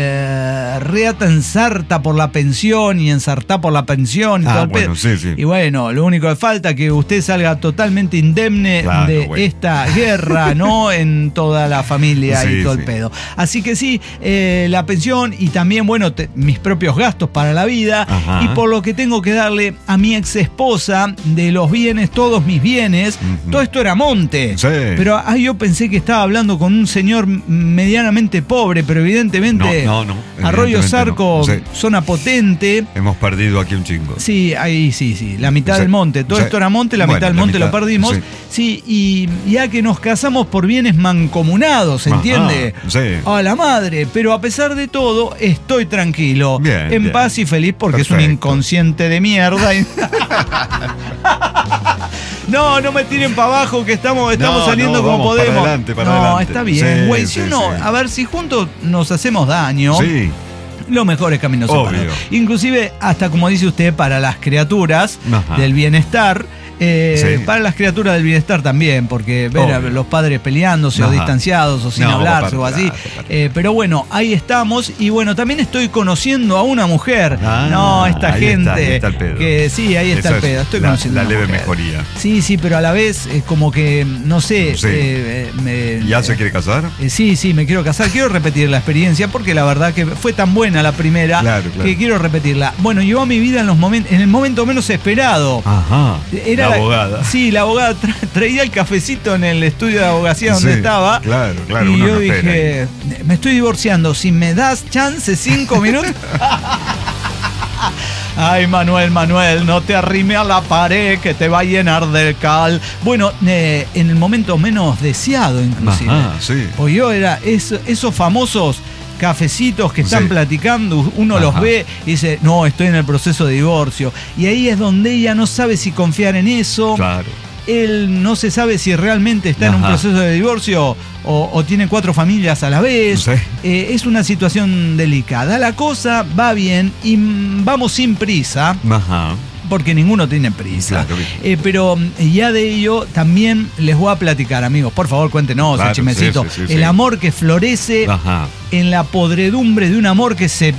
reata ensarta por la pensión y ensartá por la pensión y todo el pedo. Sí. Y bueno, lo único que falta es que usted salga totalmente indemne esta guerra, ¿no? En toda la familia y todo el pedo. Así que sí, la pensión y también, bueno, mis propios gastos para la vida. Y por lo que tengo que darle a mi ex esposa de los bienes, todos mis bienes. Todo esto era monte. Pero yo pensé que estaba hablando con un señor medianamente pobre, pero evidentemente no. Arroyo Zarco, zona potente. Hemos perdido aquí un chingo. Sí, ahí sí, la mitad del monte. Todo esto era monte, la mitad del monte lo perdimos. Sí, y ya que nos casamos por bienes mancomunados, ¿entiende? A la madre, pero a pesar de todo, estoy tranquilo, en paz y feliz, porque es un inconsciente de mierda. No me tiren para abajo, que estamos saliendo como podemos. Para adelante. Está bien, güey. A ver, si juntos nos hacemos daño. Lo mejor es caminar separados. Inclusive, hasta como dice usted, para las criaturas del bienestar. Para las criaturas del bienestar también, porque ver a los padres peleándose o distanciados o sin hablarse o así. Pero bueno, ahí estamos. Y bueno, también estoy conociendo a una mujer. Esta gente. Ahí está el pedo. Que sí, ahí está el pedo. Estoy conociendo la a una leve mujer. Mejoría. Sí, pero a la vez es como que, no sé. ¿Ya se quiere casar? Sí, me quiero casar. Quiero repetir la experiencia porque la verdad que fue tan buena la primera que quiero repetirla. Bueno, llevó a mi vida en el momento menos esperado. Era la abogada. Sí, la abogada traía el cafecito en el estudio de abogacía donde estaba. Claro. Y yo dije, me estoy divorciando, si me das chance 5 minutos. Ay, Manuel, no te arrime a la pared que te va a llenar de cal. Bueno, en el momento menos deseado, inclusive. Pues yo era esos famosos cafecitos que están platicando, uno los ve y dice, no, estoy en el proceso de divorcio. Y ahí es donde ella no sabe si confiar en eso. Él no se sabe si realmente está en un proceso de divorcio o tiene 4 familias a la vez. Es una situación delicada. La cosa va bien y vamos sin prisa. porque ninguno tiene prisa. Claro, pero ya de ello también les voy a platicar, amigos. Por favor, cuéntenos, claro, el chismecito. Sí, el amor que florece en la podredumbre de un amor que se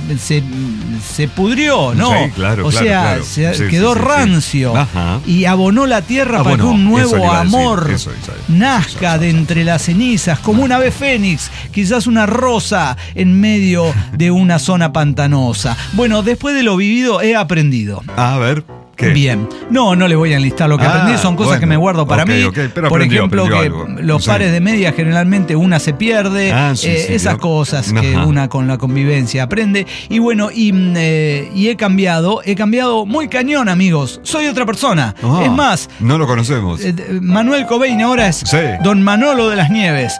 pudrió, ¿no? Sí, claro, o sea, claro. quedó rancio y abonó la tierra para que un nuevo amor nazca de entre las cenizas, como una ave fénix, quizás una rosa en medio de una zona pantanosa. Bueno, después de lo vivido he aprendido. A ver. ¿Qué? Bien. No les voy a enlistar lo que aprendí, son cosas que me guardo para mí. Pero por ejemplo, que los pares de media generalmente una se pierde, esas cosas que una con la convivencia aprende. Y bueno, y he cambiado muy cañón, amigos. Soy otra persona. Es más, no lo conocemos. Manuel Cobain ahora es Don Manolo de las Nieves.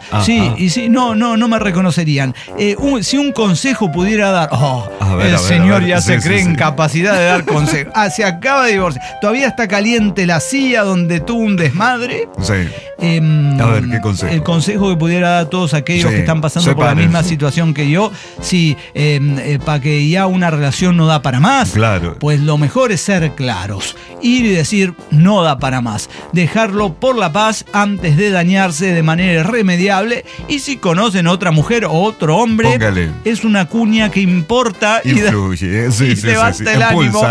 No me reconocerían. Si un consejo pudiera dar, el señor ya se cree en capacidad de dar consejos. Se acaba de divorciar. Todavía está caliente la silla donde tuvo un desmadre. Sí. A ver, ¿qué consejo? El consejo que pudiera dar a todos aquellos que están pasando por la misma situación que yo, para que ya una relación no da para más, pues lo mejor es ser claros. Ir y decir, no da para más. Dejarlo por la paz antes de dañarse de manera irremediable. Y si conocen otra mujer o otro hombre, es una cuña que importa influye, y levanta el ánimo.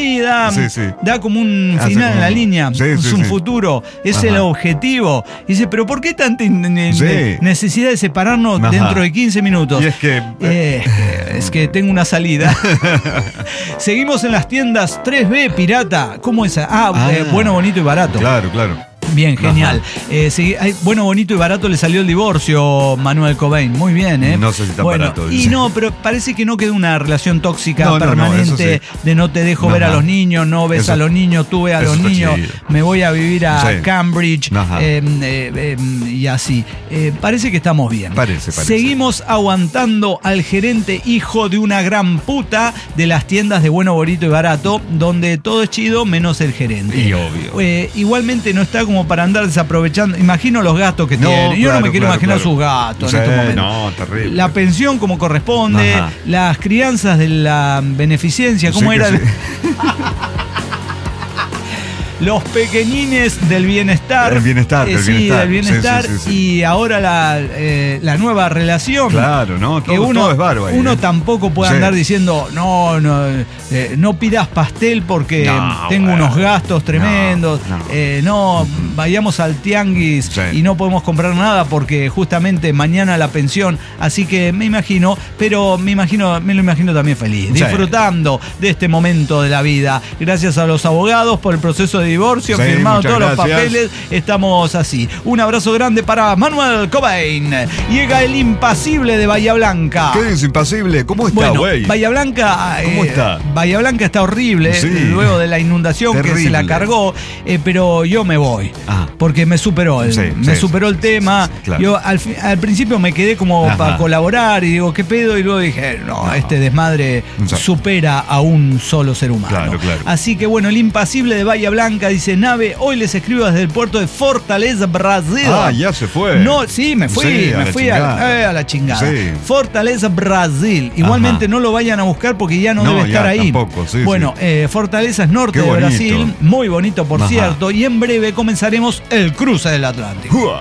Da como un final en la línea. Es un futuro. Es el objetivo. Y dice, pero ¿por qué tanta necesidad de separarnos dentro de 15 minutos? Y es que tengo una salida. Seguimos en las tiendas 3B Pirata. ¿Cómo es? Bueno, bonito y barato. Claro. Bien, genial. Bueno, bonito y barato le salió el divorcio Manuel Cobain. Muy bien, ¿eh? No sé si tan barato. Y pero parece que no quedó una relación tóxica permanente de no te dejo ver a los niños, no ves a los niños, tú ves a los niños, me voy a vivir a Cambridge y así. Parece que estamos bien. Parece. Seguimos aguantando al gerente hijo de una gran puta de las tiendas de bueno, bonito y barato, donde todo es chido menos el gerente. Y obvio. Igualmente no está como para andar desaprovechando. Imagino los gastos que tiene. Yo no me quiero imaginar sus gastos en este momento. No, terrible. La pensión como corresponde, las crianzas de la beneficencia, ¿cómo era? Los pequeñines del bienestar. Del bienestar. Y ahora la nueva relación. Claro, ¿no? Todo es bárbaro ahí. Uno tampoco puede andar diciendo, no pidas pastel porque tengo unos gastos tremendos. Vayamos al tianguis y no podemos comprar nada porque justamente mañana la pensión. Así que me lo imagino también feliz, disfrutando de este momento de la vida. Gracias a los abogados por el proceso de divorcio, firmado todos los papeles, estamos así. Un abrazo grande para Manuel Cobain. Llega el impasible de Bahía Blanca. ¿Qué es impasible? ¿Cómo está, güey? Bahía Blanca, ¿cómo está? Bahía Blanca está horrible, luego de la inundación que se la cargó, pero yo me voy, porque me superó el tema. Claro. Yo al principio me quedé como para colaborar y digo, ¿qué pedo? Y luego dije, este desmadre supera a un solo ser humano. Claro. Así que bueno, el impasible de Bahía Blanca dice, Nave, hoy les escribo desde el puerto de Fortaleza, Brasil. Ya se fue. Me fui a la chingada. Fortaleza, Brasil. Igualmente no lo vayan a buscar porque ya no debe estar ahí. Tampoco, Fortaleza es norte de Brasil, muy bonito por cierto, y en breve comenzaremos el cruce del Atlántico.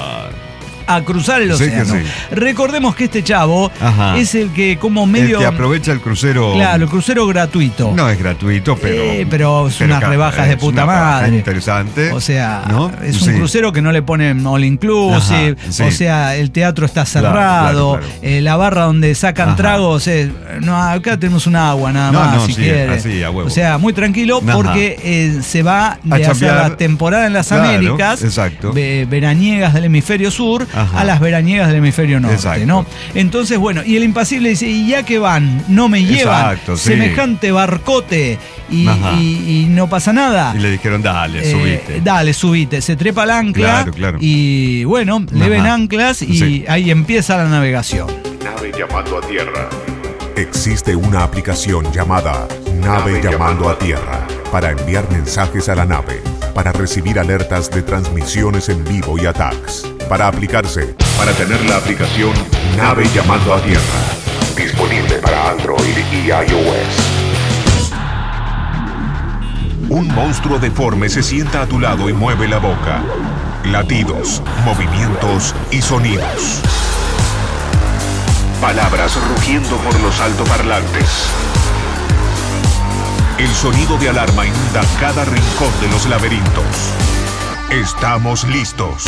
A cruzar el océano. Recordemos que este chavo es el que como medio... El que aprovecha el crucero... Claro, el crucero gratuito. No es gratuito, pero es unas rebajas de puta madre. Interesante. O sea, es un crucero que no le ponen all inclusive. O sea, el teatro está cerrado. Claro. La barra donde sacan tragos acá tenemos un agua nada más, si quiere. Así, a huevo. O sea, muy tranquilo porque se va de hacer la temporada en las Américas, veraniegas del hemisferio sur, a las veraniegas del hemisferio norte, ¿no? Entonces, bueno, y el impasible dice, y ya que van, no me llevan semejante barcote y no pasa nada. Y le dijeron, dale, subite. Se trepa al ancla y bueno, le ven anclas y ahí empieza la navegación. Nave llamando a tierra. Existe una aplicación llamada Nave llamando a tierra para enviar mensajes a la nave, para recibir alertas de transmisiones en vivo y attacks. Para aplicarse, para tener la aplicación Nave llamando a tierra. Disponible para Android y iOS. Un monstruo deforme se sienta a tu lado y mueve la boca. Latidos, movimientos y sonidos. Palabras rugiendo por los altoparlantes. El sonido de alarma inunda cada rincón de los laberintos. Estamos listos.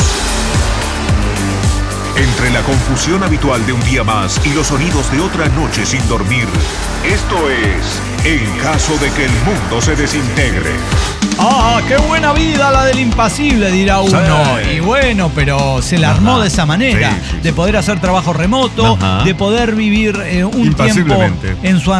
Entre la confusión habitual de un día más y los sonidos de otra noche sin dormir, esto es En caso de que el mundo se desintegre. ¡Ah, qué buena vida la del impasible!, dirá uno. Sí. Y bueno, pero se la armó de esa manera, sí. de poder hacer trabajo remoto, de poder vivir un tiempo en su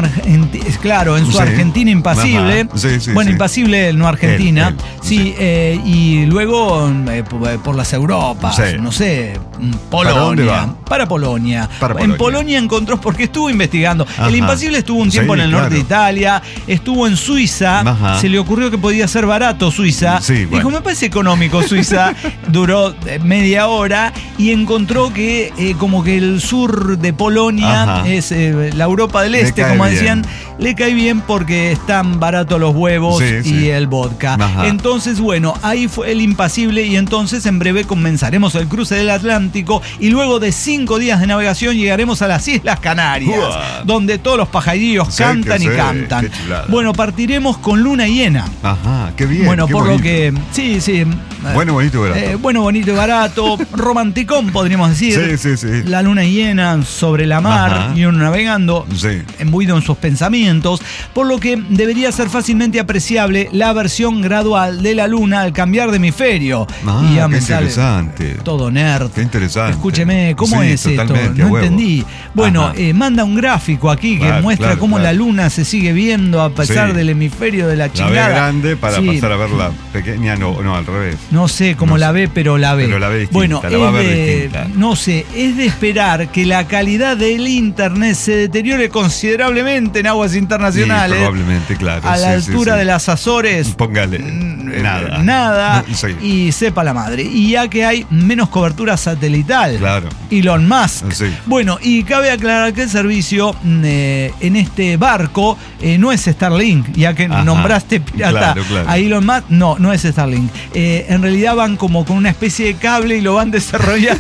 Argentina impasible. Bueno, impasible no Argentina. Él, y luego por las Europas, no sé, Polonia. Para Polonia. En Polonia encontró, porque estuvo investigando. El impasible estuvo un tiempo en el norte de Italia, estuvo en Suiza, se le ocurrió que podía ser barato Suiza. Dijo, me parece económico Suiza. Duró media hora y encontró que como que el sur de Polonia es la Europa del Este, como decían, le cae bien porque están baratos los huevos y el vodka. Entonces, bueno, ahí fue el impasible y entonces en breve comenzaremos el cruce del Atlántico y luego de 5 días de navegación llegaremos a las Islas Canarias, donde todos los pajarillos cantan y cantan. Bueno, partiremos con luna llena. Qué bien. Bueno, qué por bonito. lo que. Sí. Bueno, bonito y barato. Bueno, bonito y barato. Romanticón, podríamos decir. Sí. La luna llena sobre la mar y uno navegando, embuido en sus pensamientos. Por lo que debería ser fácilmente apreciable la versión gradual de la luna al cambiar de hemisferio. Y ya qué me sale interesante. todo nerd. Qué interesante. Escúcheme, ¿cómo es esto? No entendí. Bueno, manda un gráfico aquí que muestra cómo la luna se sigue viendo a pesar del hemisferio de la chingada. La ve grande para pasar a verla pequeña, no, al revés. No sé cómo la ve, pero la ve. Pero la ve distinta, bueno, la va a ver distinta. No sé, es de esperar que la calidad del internet se deteriore considerablemente en aguas internacionales. Probablemente, claro. A la altura de las Azores. Póngale nada. Y sepa la madre. Y ya que hay menos cobertura satelital. Claro. Elon Musk. Bueno, y cabe aclarar que el servicio en este barco no es Starlink, ya que nombraste pirata a Elon Musk. No es Starlink. En realidad van como con una especie de cable y lo van desarrollando.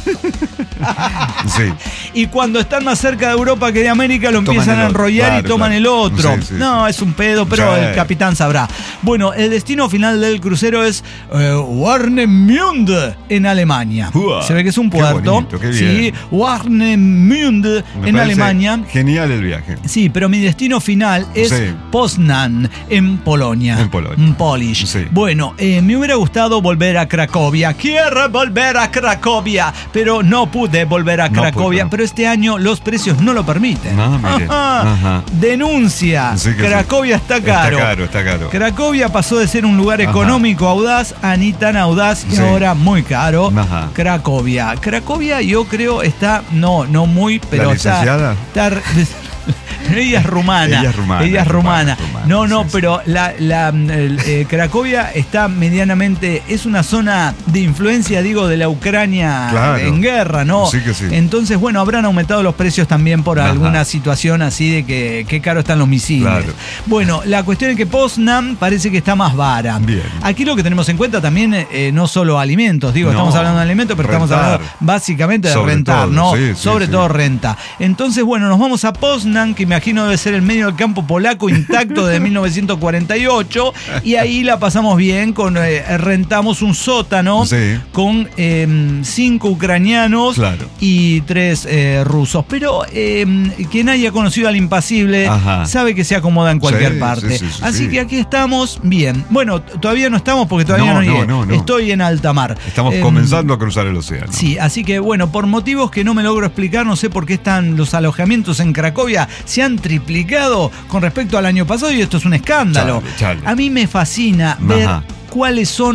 Y cuando están más cerca de Europa que de América lo empiezan a enrollar y toman el otro. No, es un pedo, pero el capitán sabrá. Bueno, el destino final del crucero es Warnemünde en Alemania. Se ve que es un puerto. Qué bien. Warnemünde en Alemania. Genial el viaje. Sí, pero mi destino final es Poznan en Polonia. En Polish. Bueno, me hubiera gustado volver a Cracovia. Quiero volver a Cracovia, pero no pude volver a Cracovia. Pero este año los precios no lo permiten. Denuncia. Cracovia está caro. Está caro. Cracovia pasó de ser un lugar económico audaz a ni tan audaz y ahora muy caro. Cracovia yo creo está, no muy, pero ¿La licenciada? Ella es rumana. Pero Cracovia está medianamente, es una zona de influencia, digo, de la Ucrania en guerra, ¿no? Sí. Entonces, bueno, habrán aumentado los precios también por alguna situación así de que qué caro están los misiles. Bueno, la cuestión es que Poznan parece que está más vara. Aquí lo que tenemos en cuenta también, no solo alimentos, estamos hablando de alimentos, pero estamos hablando básicamente de rentar, ¿no? Sobre todo renta. Entonces, bueno, nos vamos a Poznan, que imagino debe ser el medio del campo polaco intacto de 1948, y ahí la pasamos bien, rentamos un sótano con 5 ucranianos y 3 rusos. Pero quien haya conocido al impasible sabe que se acomoda en cualquier parte. Así que aquí estamos bien. Bueno, todavía no estamos porque todavía no llegué. Estoy en alta mar. Estamos comenzando a cruzar el océano. Sí, así que bueno, por motivos que no me logro explicar, no sé por qué están los alojamientos en Cracovia, se han triplicado con respecto al año pasado y esto es un escándalo. A mí me fascina ver cuáles son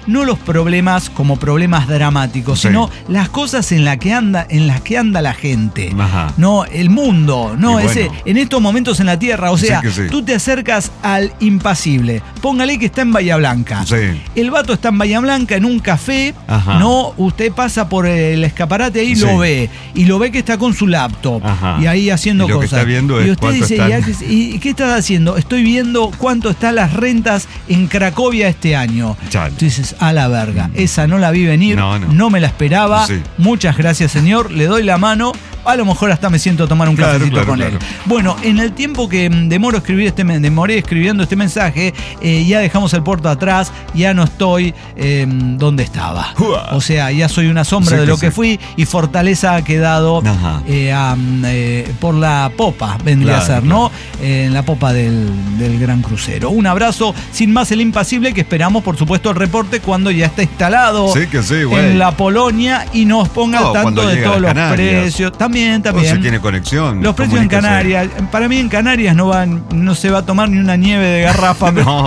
no los problemas como problemas dramáticos, sino las cosas en las que anda la gente. Ajá. No, el mundo, no, Y bueno. en estos momentos en la Tierra. O sea, Sí. tú te acercas al impasible. Póngale que está en Bahía Blanca. Sí. El vato está en Bahía Blanca en un café. Ajá. No, usted pasa por el escaparate ahí y Sí. lo ve. Y lo ve que está con su laptop. Ajá. Y ahí haciendo Y lo que cosas. está viendo y es usted cuánto dice, están. ¿y qué estás haciendo? Estoy viendo cuánto están las rentas en Cracovia este año. Chale. Tú dices, a la verga. Esa no la vi venir. No. Me la esperaba. Sí. Muchas gracias, señor. Le doy la mano. A lo mejor hasta me siento a tomar un cafecito con él. Bueno, en el tiempo que demoré escribiendo este mensaje, ya dejamos el puerto atrás, ya no estoy donde estaba. O sea, ya soy una sombra de lo que fui y Fortaleza ha quedado por la popa, vendría a ser, ¿no? En la popa del Gran Crucero. Un abrazo, sin más el impasible, que esperamos, por supuesto, el reporte cuando ya está instalado en la Polonia y nos ponga al tanto de todos los precios. También. O si tiene conexión. Los precios en Canarias. Para mí en Canarias no se va a tomar ni una nieve de garrafa. No.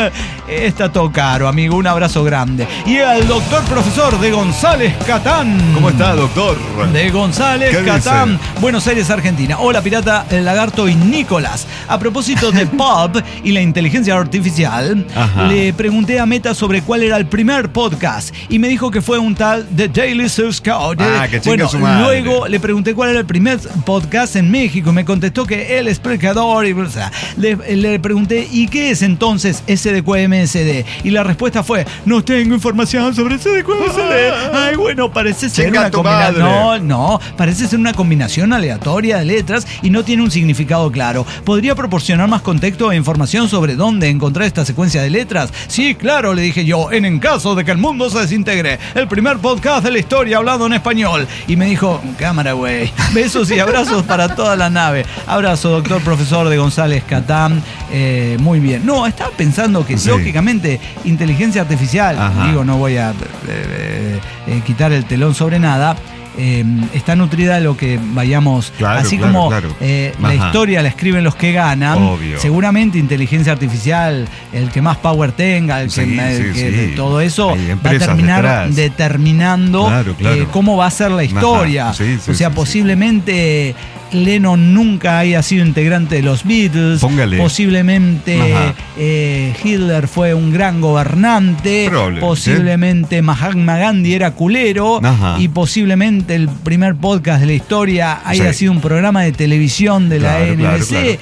Está todo caro, amigo. Un abrazo grande. Y el doctor profesor de González Catán. ¿Cómo está, doctor? De González Catán, Buenos Aires, Argentina. Hola, pirata, el lagarto y Nicolás. A propósito de Pulp y la inteligencia artificial, le pregunté a Meta sobre cuál era el primer podcast y me dijo que fue un tal The Daily Source Code. Que chinga su madre. Luego le pregunté cuál era el primer podcast en México y me contestó que el explicador. Y, o sea, le pregunté, ¿y qué es entonces SDQMSD? Y la respuesta fue, no tengo información sobre SDQMSD. Ay, bueno, parece ser una combinación. No, parece ser una combinación aleatoria de letras y no tiene un significado claro. ¿Podría proporcionar más contexto e información sobre dónde encontrar esta secuencia de letras? Sí, claro, le dije yo, en caso de que el mundo se desintegre. El primer podcast de la historia hablado en español. Y me dijo, cámara, güey. Besos y abrazos para toda la nave. Abrazo, doctor profesor de González Catán. Muy bien. No, estaba pensando que lógicamente inteligencia artificial, digo, no voy a quitar el telón sobre nada. Está nutrida de lo que vayamos. Como la historia la escriben los que ganan. Obvio. Seguramente inteligencia artificial, el que más power tenga, todo eso va a terminar determinando cómo va a ser la historia. O sea, posiblemente Lennon nunca haya sido integrante de los Beatles. Posiblemente Hitler fue un gran gobernante. Posiblemente Mahatma Gandhi era culero. Y posiblemente el primer podcast de la historia haya sido un programa de televisión de la NBC.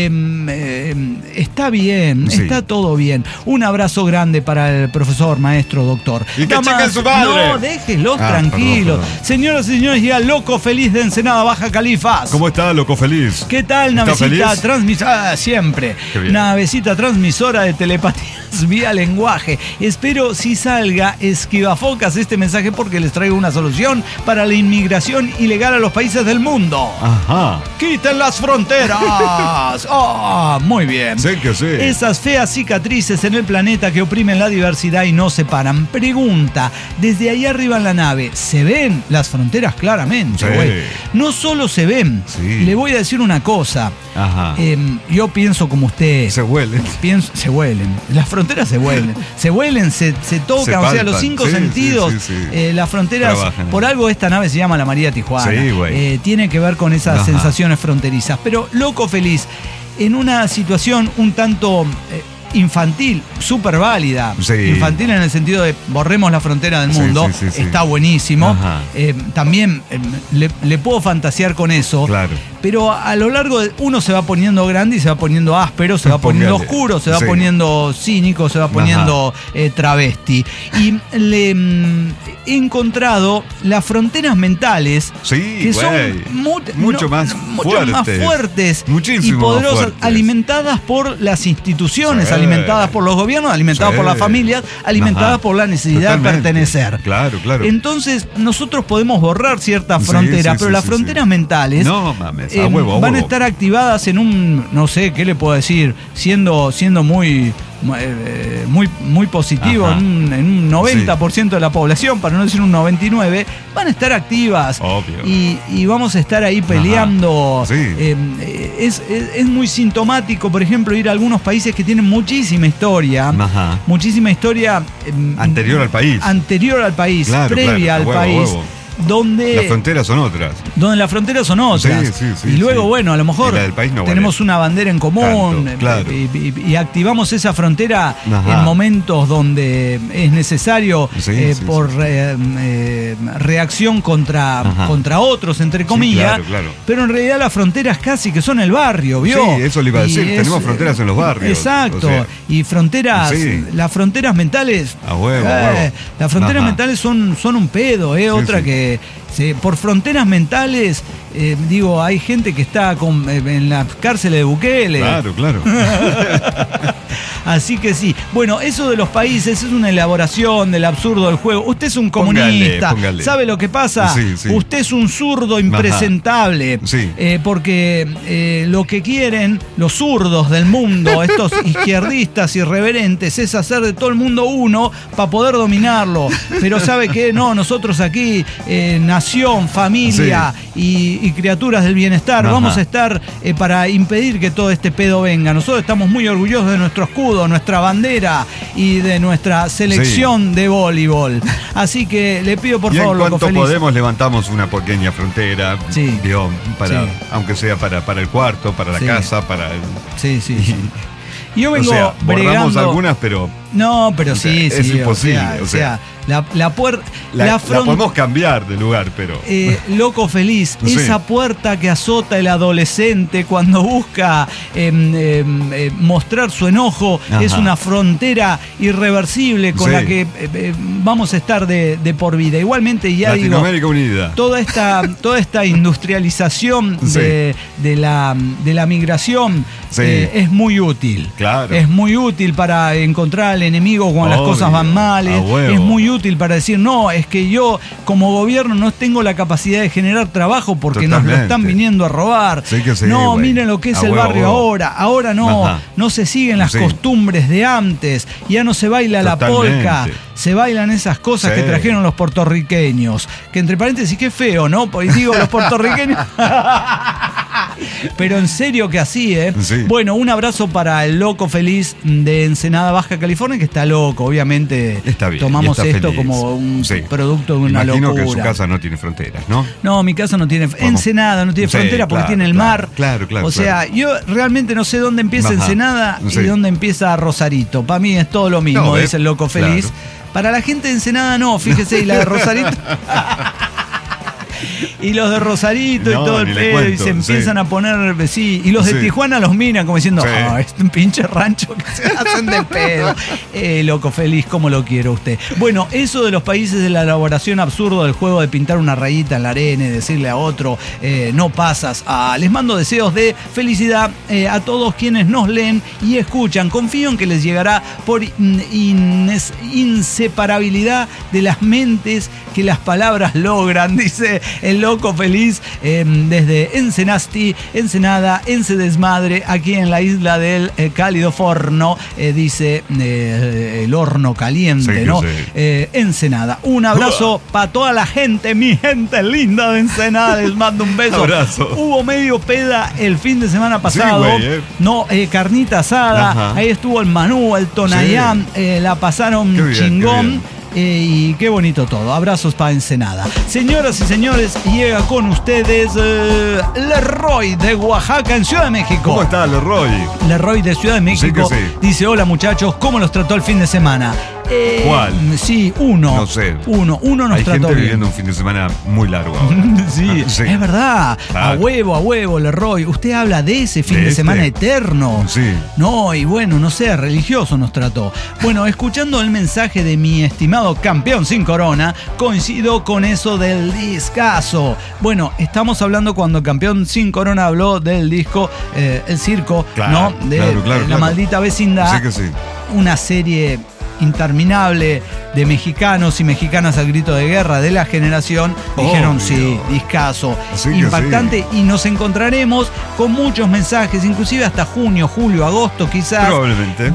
Está bien, está todo bien. Un abrazo grande para el profesor, maestro, doctor. Y que chequen su madre. No, déjenlos tranquilos. Señoras y señores, llega Loco Feliz de Ensenada, Baja Califas. ¿Cómo está, Loco Feliz? ¿Qué tal, navecita transmisora? Siempre. Navecita transmisora de telepatías vía lenguaje. Espero si salga esquivafocas este mensaje porque les traigo una solución para la inmigración ilegal a los países del mundo. ¡Quiten las fronteras! Muy bien. Esas feas cicatrices en el planeta que oprimen la diversidad y no separan. Pregunta, desde ahí arriba en la nave, ¿se ven las fronteras claramente? No solo se ven. Le voy a decir una cosa. Yo pienso como usted. Se huelen. Se huelen. Las fronteras se huelen. Se huelen, se tocan. O sea, los cinco sentidos. Las fronteras. Trabajan. Por algo esta nave se llama la María Tijuana. Tiene que ver con esas sensaciones fronterizas. Pero Loco Feliz, en una situación un tanto infantil, súper válida. Infantil en el sentido de borremos la frontera del mundo. Está buenísimo. También le puedo fantasear con eso. Pero a lo largo de uno se va poniendo grande y se va poniendo áspero, se va poniendo oscuro, se va poniendo cínico, se va poniendo travesti. Y le he encontrado las fronteras mentales que son mucho más fuertes y poderosas, alimentadas por las instituciones, alimentadas por los gobiernos, alimentadas por las familias, alimentadas por la necesidad de pertenecer. Entonces nosotros podemos borrar ciertas fronteras, pero las fronteras mentales van a estar activadas en un, no sé, ¿qué le puedo decir? Siendo muy positivo, en un 90% de la población, para no decir un 99%, van a estar activas. Obvio. Y vamos a estar ahí peleando. Sí. Es muy sintomático, por ejemplo, ir a algunos países que tienen muchísima historia. Muchísima historia. Anterior al país. Claro, previa al país. Donde las fronteras son otras. Donde las fronteras son otras. Sí, y luego, bueno, a lo mejor tenemos una bandera en común. Tanto, claro. y activamos esa frontera en momentos donde es necesario por reacción contra otros, entre comillas. Claro. Pero en realidad las fronteras casi que son el barrio, ¿vio? Sí, eso le iba a decir. Tenemos fronteras en los barrios. Exacto. Y fronteras, las fronteras mentales. A huevo. Las fronteras mentales son un pedo, otra que por fronteras mentales, hay gente que está en las cárceles de Bukele. Claro. Así que sí. Bueno, eso de los países es una elaboración del absurdo del juego. Usted es un comunista. Póngale. ¿Sabe lo que pasa? Sí. Usted es un zurdo impresentable. Sí. Porque lo que quieren los zurdos del mundo, estos izquierdistas irreverentes, es hacer de todo el mundo uno para poder dominarlo. Pero ¿sabe qué? No, nosotros aquí, nación, familia y criaturas del bienestar, vamos a estar para impedir que todo este pedo venga. Nosotros estamos muy orgullosos de nuestro escudo, nuestra bandera y de nuestra selección de voleibol. Así que le pido por favor, Loco Feliz. En cuanto podemos levantamos una pequeña frontera, aunque sea para el cuarto, para la casa, para el... Sí. Yo vengo borramos bregando algunas, pero... No, pero es imposible. La podemos cambiar de lugar, pero... Loco Feliz, esa puerta que azota el adolescente cuando busca mostrar su enojo, es una frontera irreversible con la que vamos a estar de por vida. Igualmente, Latinoamérica unida. Toda esta industrialización de la migración es muy útil. Claro. Es muy útil para encontrar al enemigo cuando las cosas van mal. Es muy útil para decir, no, es que yo como gobierno no tengo la capacidad de generar trabajo porque nos lo están viniendo a robar. Miren lo que es el barrio ahora. Ahora no se siguen las costumbres de antes. Ya no se baila la polca. Se bailan esas cosas que trajeron los puertorriqueños. Que entre paréntesis, qué feo, ¿no? Porque digo, los puertorriqueños... Pero en serio que así, Bueno, un abrazo para el Loco Feliz de Ensenada, Baja California, que está loco, obviamente. Está bien, tomamos esto feliz. Como un producto de una locura. Imagino que su casa no tiene fronteras, ¿no? No, mi casa no tiene... Ensenada no tiene frontera porque tiene el mar. Claro. O sea, yo realmente no sé dónde empieza Ensenada y dónde empieza Rosarito. Para mí es todo lo mismo, dice el Loco Feliz. Claro. Para la gente de Ensenada no, fíjese, y la de Rosarito... Y los de Rosarito y todo el pedo, y se empiezan a poner, y los de Tijuana los miran como diciendo, es un pinche rancho que se hacen de pedo. Loco Feliz, ¿cómo lo quiero usted? Bueno, eso de los países de la elaboración absurdo del juego de pintar una rayita en la arena y decirle a otro, no pasas. Les mando deseos de felicidad a todos quienes nos leen y escuchan. Confío en que les llegará por inseparabilidad de las mentes que las palabras logran, dice el Loco Feliz desde Ensenada, Ensedesmadre, aquí en la isla del cálido forno, dice el horno caliente, ¿no? Ensenada. Un abrazo para toda la gente, mi gente linda de Ensenada, les mando un beso. Abrazo. Hubo medio peda el fin de semana pasado, carnita asada, ahí estuvo el Manú, el Tonayán, la pasaron chingón. Y qué bonito todo. Abrazos para Ensenada. Señoras y señores, llega con ustedes Leroy de Oaxaca, en Ciudad de México. ¿Cómo está, Leroy? Leroy de Ciudad de México dice, hola muchachos, ¿cómo los trató el fin de semana? ¿Cuál? Sí, uno. No sé. Uno nos Hay trató gente bien. viviendo un fin de semana muy largo ahora. Sí, es verdad. A huevo, Leroy. Usted habla de ese fin de semana eterno. Sí. No, y bueno, no sé, religioso nos trató. Bueno, escuchando el mensaje de mi estimado campeón sin corona, coincido con eso del discazo. Bueno, estamos hablando cuando campeón sin corona habló del disco El Circo, ¿no? De La Maldita Vecindad. Sí que sí. Una serie interminable de mexicanos y mexicanas al grito de guerra de la generación, dijeron sí, discazo, impactante, y nos encontraremos con muchos mensajes, inclusive hasta junio, julio, agosto quizás, probablemente,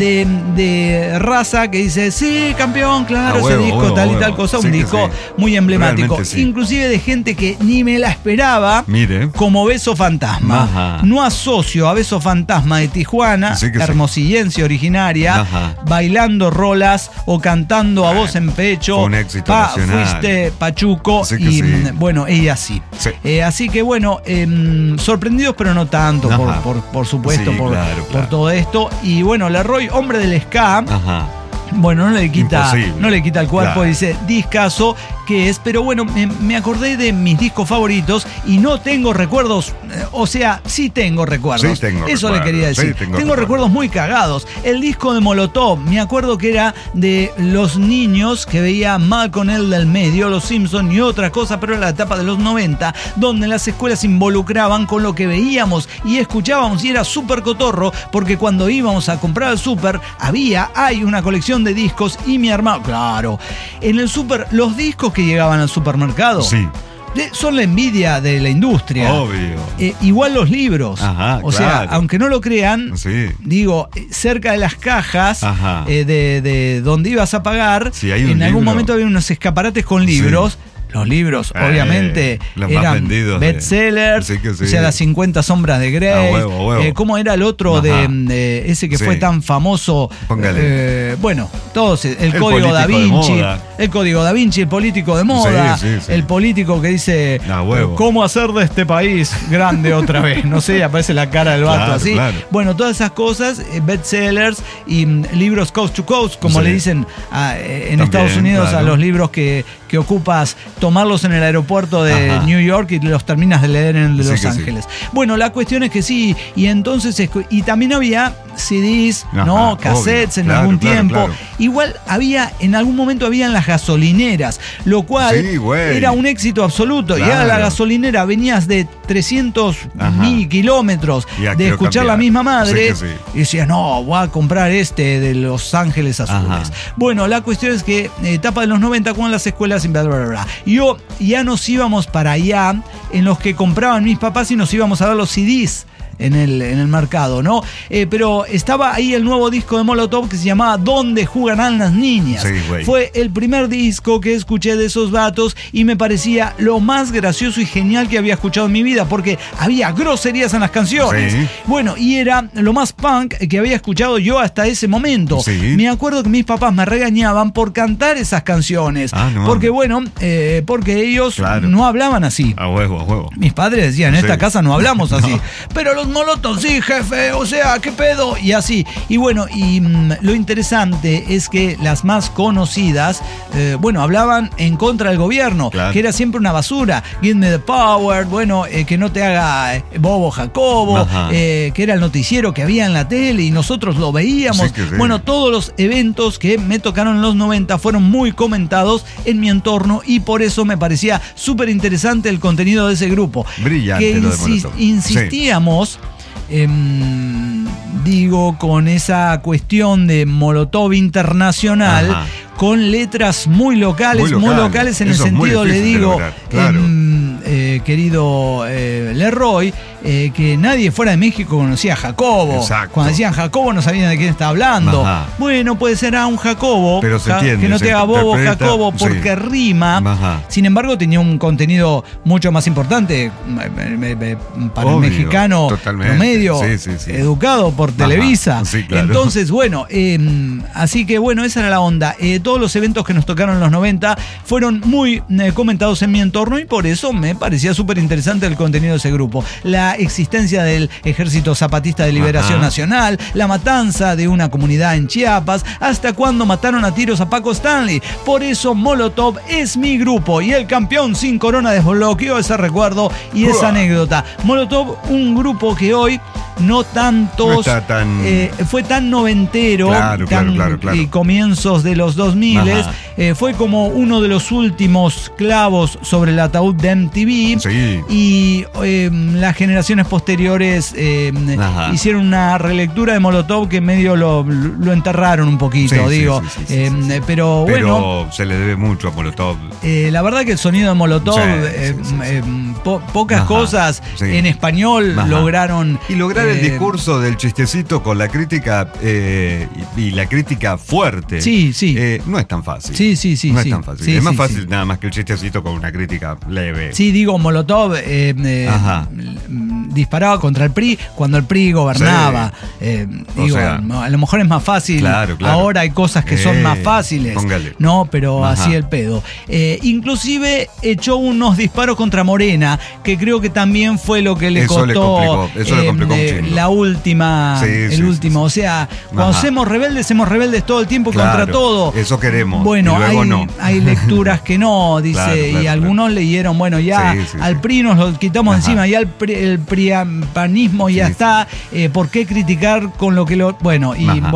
de raza que dice, sí, campeón, claro, ese disco, tal y tal cosa, un disco muy emblemático, inclusive de gente que ni me la esperaba, como Beso Fantasma. Ajá. No asocio a Beso Fantasma de Tijuana, hermosillense originaria, bailando rolas o cantando a voz en pecho. Fue un éxito nacional. Fuiste Pachuco, y bueno, ella sí. Así que bueno, sorprendidos pero no tanto, por supuesto, por todo esto. Y bueno, Leroy, hombre del ska, bueno, no le quita el cuerpo, dice discazo que es, pero bueno, me acordé de mis discos favoritos y no tengo recuerdos, o sea, sí tengo recuerdos. Sí tengo Eso recuerdos, le quería decir. Tengo recuerdos muy cagados. El disco de Molotov, me acuerdo que era de los niños que veía Malcolm el del medio, Los Simpson y otra cosa, pero en la etapa de los 90, donde las escuelas se involucraban con lo que veíamos y escuchábamos, y era súper cotorro, porque cuando íbamos a comprar al súper, hay una colección de discos, y mi hermano, claro, en el súper, los discos que llegaban al supermercado son la envidia de la industria. Obvio. Igual los libros. O sea, aunque no lo crean, digo, cerca de las cajas de donde ibas a pagar, en algún momento había unos escaparates con libros. Los libros, obviamente, eran bestsellers, o sea, las 50 sombras de Grey. ¿Cómo era el otro de ese que fue tan famoso? Bueno, todos, el Código Da Vinci. El Código Da Vinci, el político de moda. El político que dice, ¿cómo hacer de este país grande otra vez? No sé, aparece la cara del vato así. Bueno, todas esas cosas, bestsellers y libros coast to coast, como le dicen en Estados Unidos a los libros que ocupas tomarlos en el aeropuerto de New York y los terminas de leer en el de Los Ángeles. Bueno, la cuestión es que sí, y entonces, y también había CDs, ¿no? Cassettes en algún tiempo. Igual en algún momento había en las gasolineras, lo cual era un éxito absoluto. Y a la gasolinera venías de 300.000 kilómetros de escuchar la misma madre, y decías, no, voy a comprar de Los Ángeles Azules. Bueno, la cuestión es que etapa de los 90, con las escuelas, bla, bla, bla. Ya nos íbamos para allá, en los que compraban mis papás, y nos íbamos a ver los CDs en el mercado, ¿no? Pero estaba ahí el nuevo disco de Molotov que se llamaba ¿Dónde jugarán las niñas? Fue el primer disco que escuché de esos vatos y me parecía lo más gracioso y genial que había escuchado en mi vida, porque había groserías en las canciones. Bueno, y era lo más punk que había escuchado yo hasta ese momento. Me acuerdo que mis papás me regañaban por cantar esas canciones, porque bueno, porque ellos no hablaban así. A huevo. Mis padres decían, en esta casa no hablamos así. Pero los Molotov sí, jefe, o sea, ¿qué pedo? Y así. Y bueno, lo interesante es que las más conocidas, hablaban en contra del gobierno, que era siempre una basura. Give me the power, que no te haga Bobo Jacobo, que era el noticiero que había en la tele y nosotros lo veíamos. Bueno, todos los eventos que me tocaron en los 90 fueron muy comentados en mi entorno, y por eso me parecía súper interesante el contenido de ese grupo. Brillante lo de Molotov. Insistíamos, con esa cuestión de Molotov internacional, con letras muy locales en el sentido, le digo, querido Leroy, que nadie fuera de México conocía a Jacobo. Cuando decían Jacobo no sabían de quién estaba hablando. Bueno, puede ser un Jacobo, pero se entiende, que no te haga bobo Jacobo, porque rima. Sin embargo, tenía un contenido mucho más importante para el mexicano promedio, educado por Televisa. Entonces, bueno, así que bueno, esa era la onda. Todos los eventos que nos tocaron en los 90 fueron muy comentados en mi entorno, y por eso me parecía súper interesante el contenido de ese grupo. La existencia del Ejército Zapatista de Liberación Nacional, la matanza de una comunidad en Chiapas, hasta cuando mataron a tiros a Paco Stanley. Por eso Molotov es mi grupo, y el campeón sin corona desbloqueó ese recuerdo y esa anécdota. Molotov, un grupo que hoy no tantos. No está tan... fue tan noventero, claro. Y comienzos de los 2000. Fue como uno de los últimos clavos sobre el ataúd de MTV. Sí. Y las generaciones posteriores hicieron una relectura de Molotov que medio lo enterraron un poquito, digo. Sí. Pero bueno. Se le debe mucho a Molotov. La verdad que el sonido de Molotov, pocas cosas en español lograron. Y lograr el discurso del chistecito con la crítica y la crítica fuerte. Sí. No es tan fácil. Sí. No es tan fácil. Es más fácil nada más que el chistecito con una crítica leve. Sí, digo, Molotov disparaba contra el PRI cuando el PRI gobernaba. A lo mejor es más fácil. Claro. Ahora hay cosas que son más fáciles. Póngale. No, pero así el pedo. Inclusive echó unos disparos contra Morena, que creo que también fue lo que le costó eso le complicó un chingo. La última, último. O sea, cuando somos rebeldes todo el tiempo contra todo. Eso queremos. Bueno, y luego hay lecturas que no, dice, y algunos leyeron, bueno, ya al PRI nos lo quitamos encima, ya el priapanismo ya está, ¿por qué criticar con lo que lo... Bueno,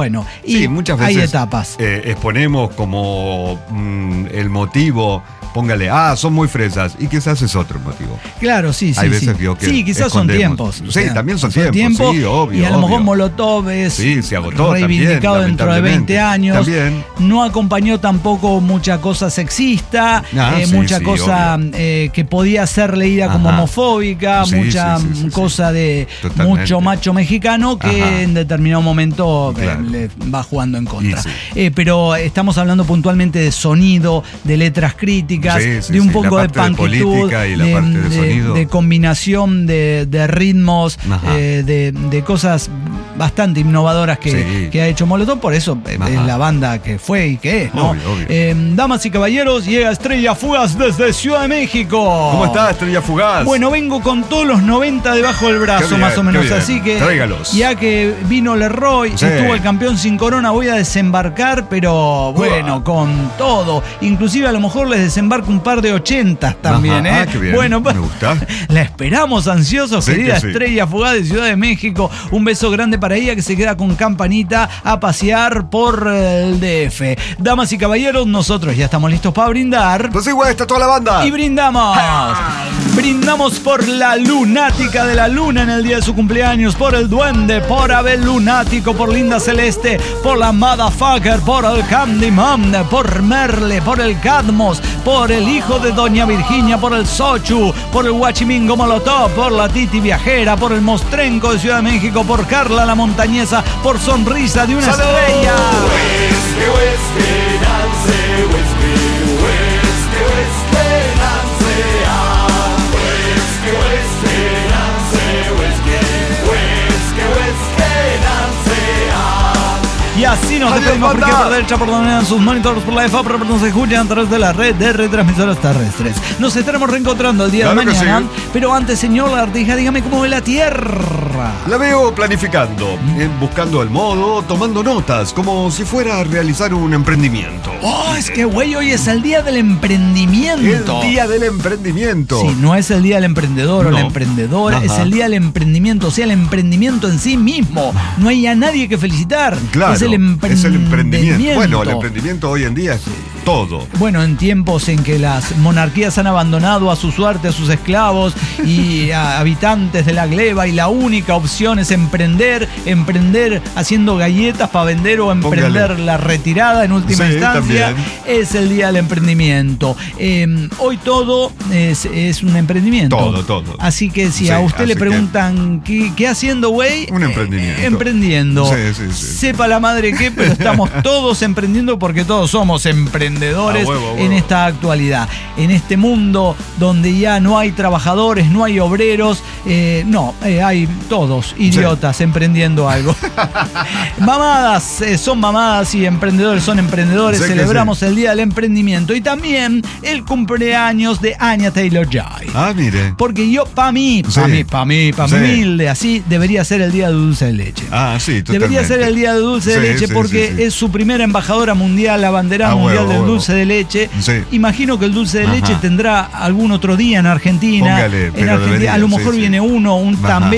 y muchas veces hay etapas. Exponemos como el motivo, póngale, son muy fresas, y quizás es otro motivo. Claro, sí. Hay veces que quizás son tiempos. Sí, también son tiempos, sí, obvio. Y a lo mejor Molotov es se agotó reivindicado también, dentro de 20 años. También. No acompañó tampoco mucha cosa sexista, mucha cosa que podía ser leída como homofóbica, mucha cosa de mucho macho mexicano que en determinado momento le va jugando en contra. Pero estamos hablando puntualmente de sonido, de letras críticas, de un poco de punkitud, de combinación de ritmos, de cosas bastante innovadoras que ha hecho Molotov. Por eso es la banda que fue y que es, ¿no? Obvio. Damas y caballeros, llega Estrella Fugaz desde Ciudad de México. ¿Cómo está, Estrella Fugaz? Bueno, vengo con todos los 90 debajo del brazo, más o menos. Así que, tráigalos. Ya que vino Leroy, estuvo el campeón sin corona, voy a desembarcar, pero bueno, con todo. Inclusive a lo mejor les desembarco un par de 80s también, Qué bien. Bueno, me gusta. La esperamos ansiosos, querida Estrella Fugaz de Ciudad de México. Un beso grande para ella que se queda con Campanita a pasear por el DF. Damas y caballeros, nosotros ya estamos listos para brindar. Pues igual está toda la banda. Y brindamos. Brindamos por la lunática de la luna en el día de su cumpleaños, por el duende, por Abel Lunático, por Linda Celeste, por la Motherfucker, por el Candyman, por Merle, por el Cadmos, por el hijo de Doña Virginia, por el Sochu, por el Huachimingo Molotov, por la Titi Viajera, por el Mostrenco de Ciudad de México, por Carla la Montañesa, por Sonrisa de una Estrella. Y así nos despedimos porque por derecha, por donde dan sus monitores, por la EFA, pero nos escuchan a través de la red de retransmisoras terrestres. Nos estaremos reencontrando el día de mañana. Pero antes, señor Lagartija, dígame cómo ve la Tierra. La veo planificando, buscando el modo, tomando notas, como si fuera a realizar un emprendimiento. Es que, güey, hoy es el día del emprendimiento. El día del emprendimiento. Sí, no es el día del emprendedor o la emprendedora, es el día del emprendimiento, o sea, el emprendimiento en sí mismo. No hay a nadie que felicitar. Claro. Es el emprendimiento. Bueno, el emprendimiento hoy en día es todo. Bueno, en tiempos en que las monarquías han abandonado a su suerte a sus esclavos y a habitantes de la gleba, y la única opción es emprender haciendo galletas para vender o emprender la retirada en última instancia, también. Es el día del emprendimiento. Hoy todo es un emprendimiento. Todo. Así que si a usted le preguntan ¿qué haciendo, güey? Un emprendimiento. Emprendiendo. Sí. Sepa la madre qué, pero estamos todos emprendiendo porque todos somos emprendedores en esta actualidad. En este mundo donde ya no hay trabajadores, no hay obreros, hay todos idiotas emprendiendo algo. Mamadas son mamadas y emprendedores son emprendedores. Celebramos el Día del Emprendimiento y también el cumpleaños de Anya Taylor-Joy. Mire. Porque yo, para mí, humilde, así debería ser el Día de Dulce de Leche. Sí, totalmente. Debería ser el Día de Dulce de Leche porque es su primera embajadora mundial, la abanderada mundial del dulce de leche. Imagino que el dulce de leche tendrá algún otro día en Argentina. Póngale, a lo mejor viene un tambero y dice,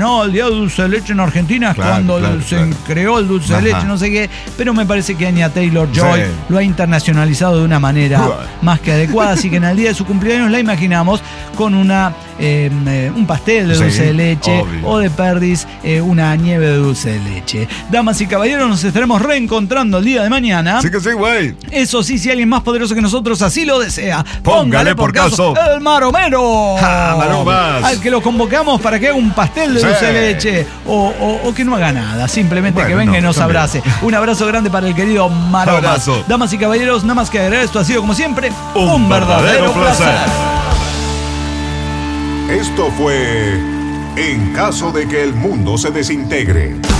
no, el día de dulce de leche en Argentina es cuando se creó el dulce de leche, no sé qué. Pero me parece que Anya Taylor-Joy lo ha internacionalizado de una manera más que adecuada. Así que en el día de su cumpleaños la imaginamos con un pastel de dulce de leche, obvio, o de perdiz, una nieve de dulce de leche. Damas y caballeros, nos estaremos reencontrando el día de mañana. Sí que sí, güey. Eso sí, si alguien más poderoso que nosotros así lo desea, póngale por caso el maromero. Al que lo convocamos para que haga un pastel de dulce de leche o que no haga nada, simplemente que venga y nos abrace. Un abrazo grande para el querido Maroma. Damas y caballeros, nada más que agregar, esto ha sido como siempre un verdadero placer. Esto fue En caso de que el mundo se desintegre.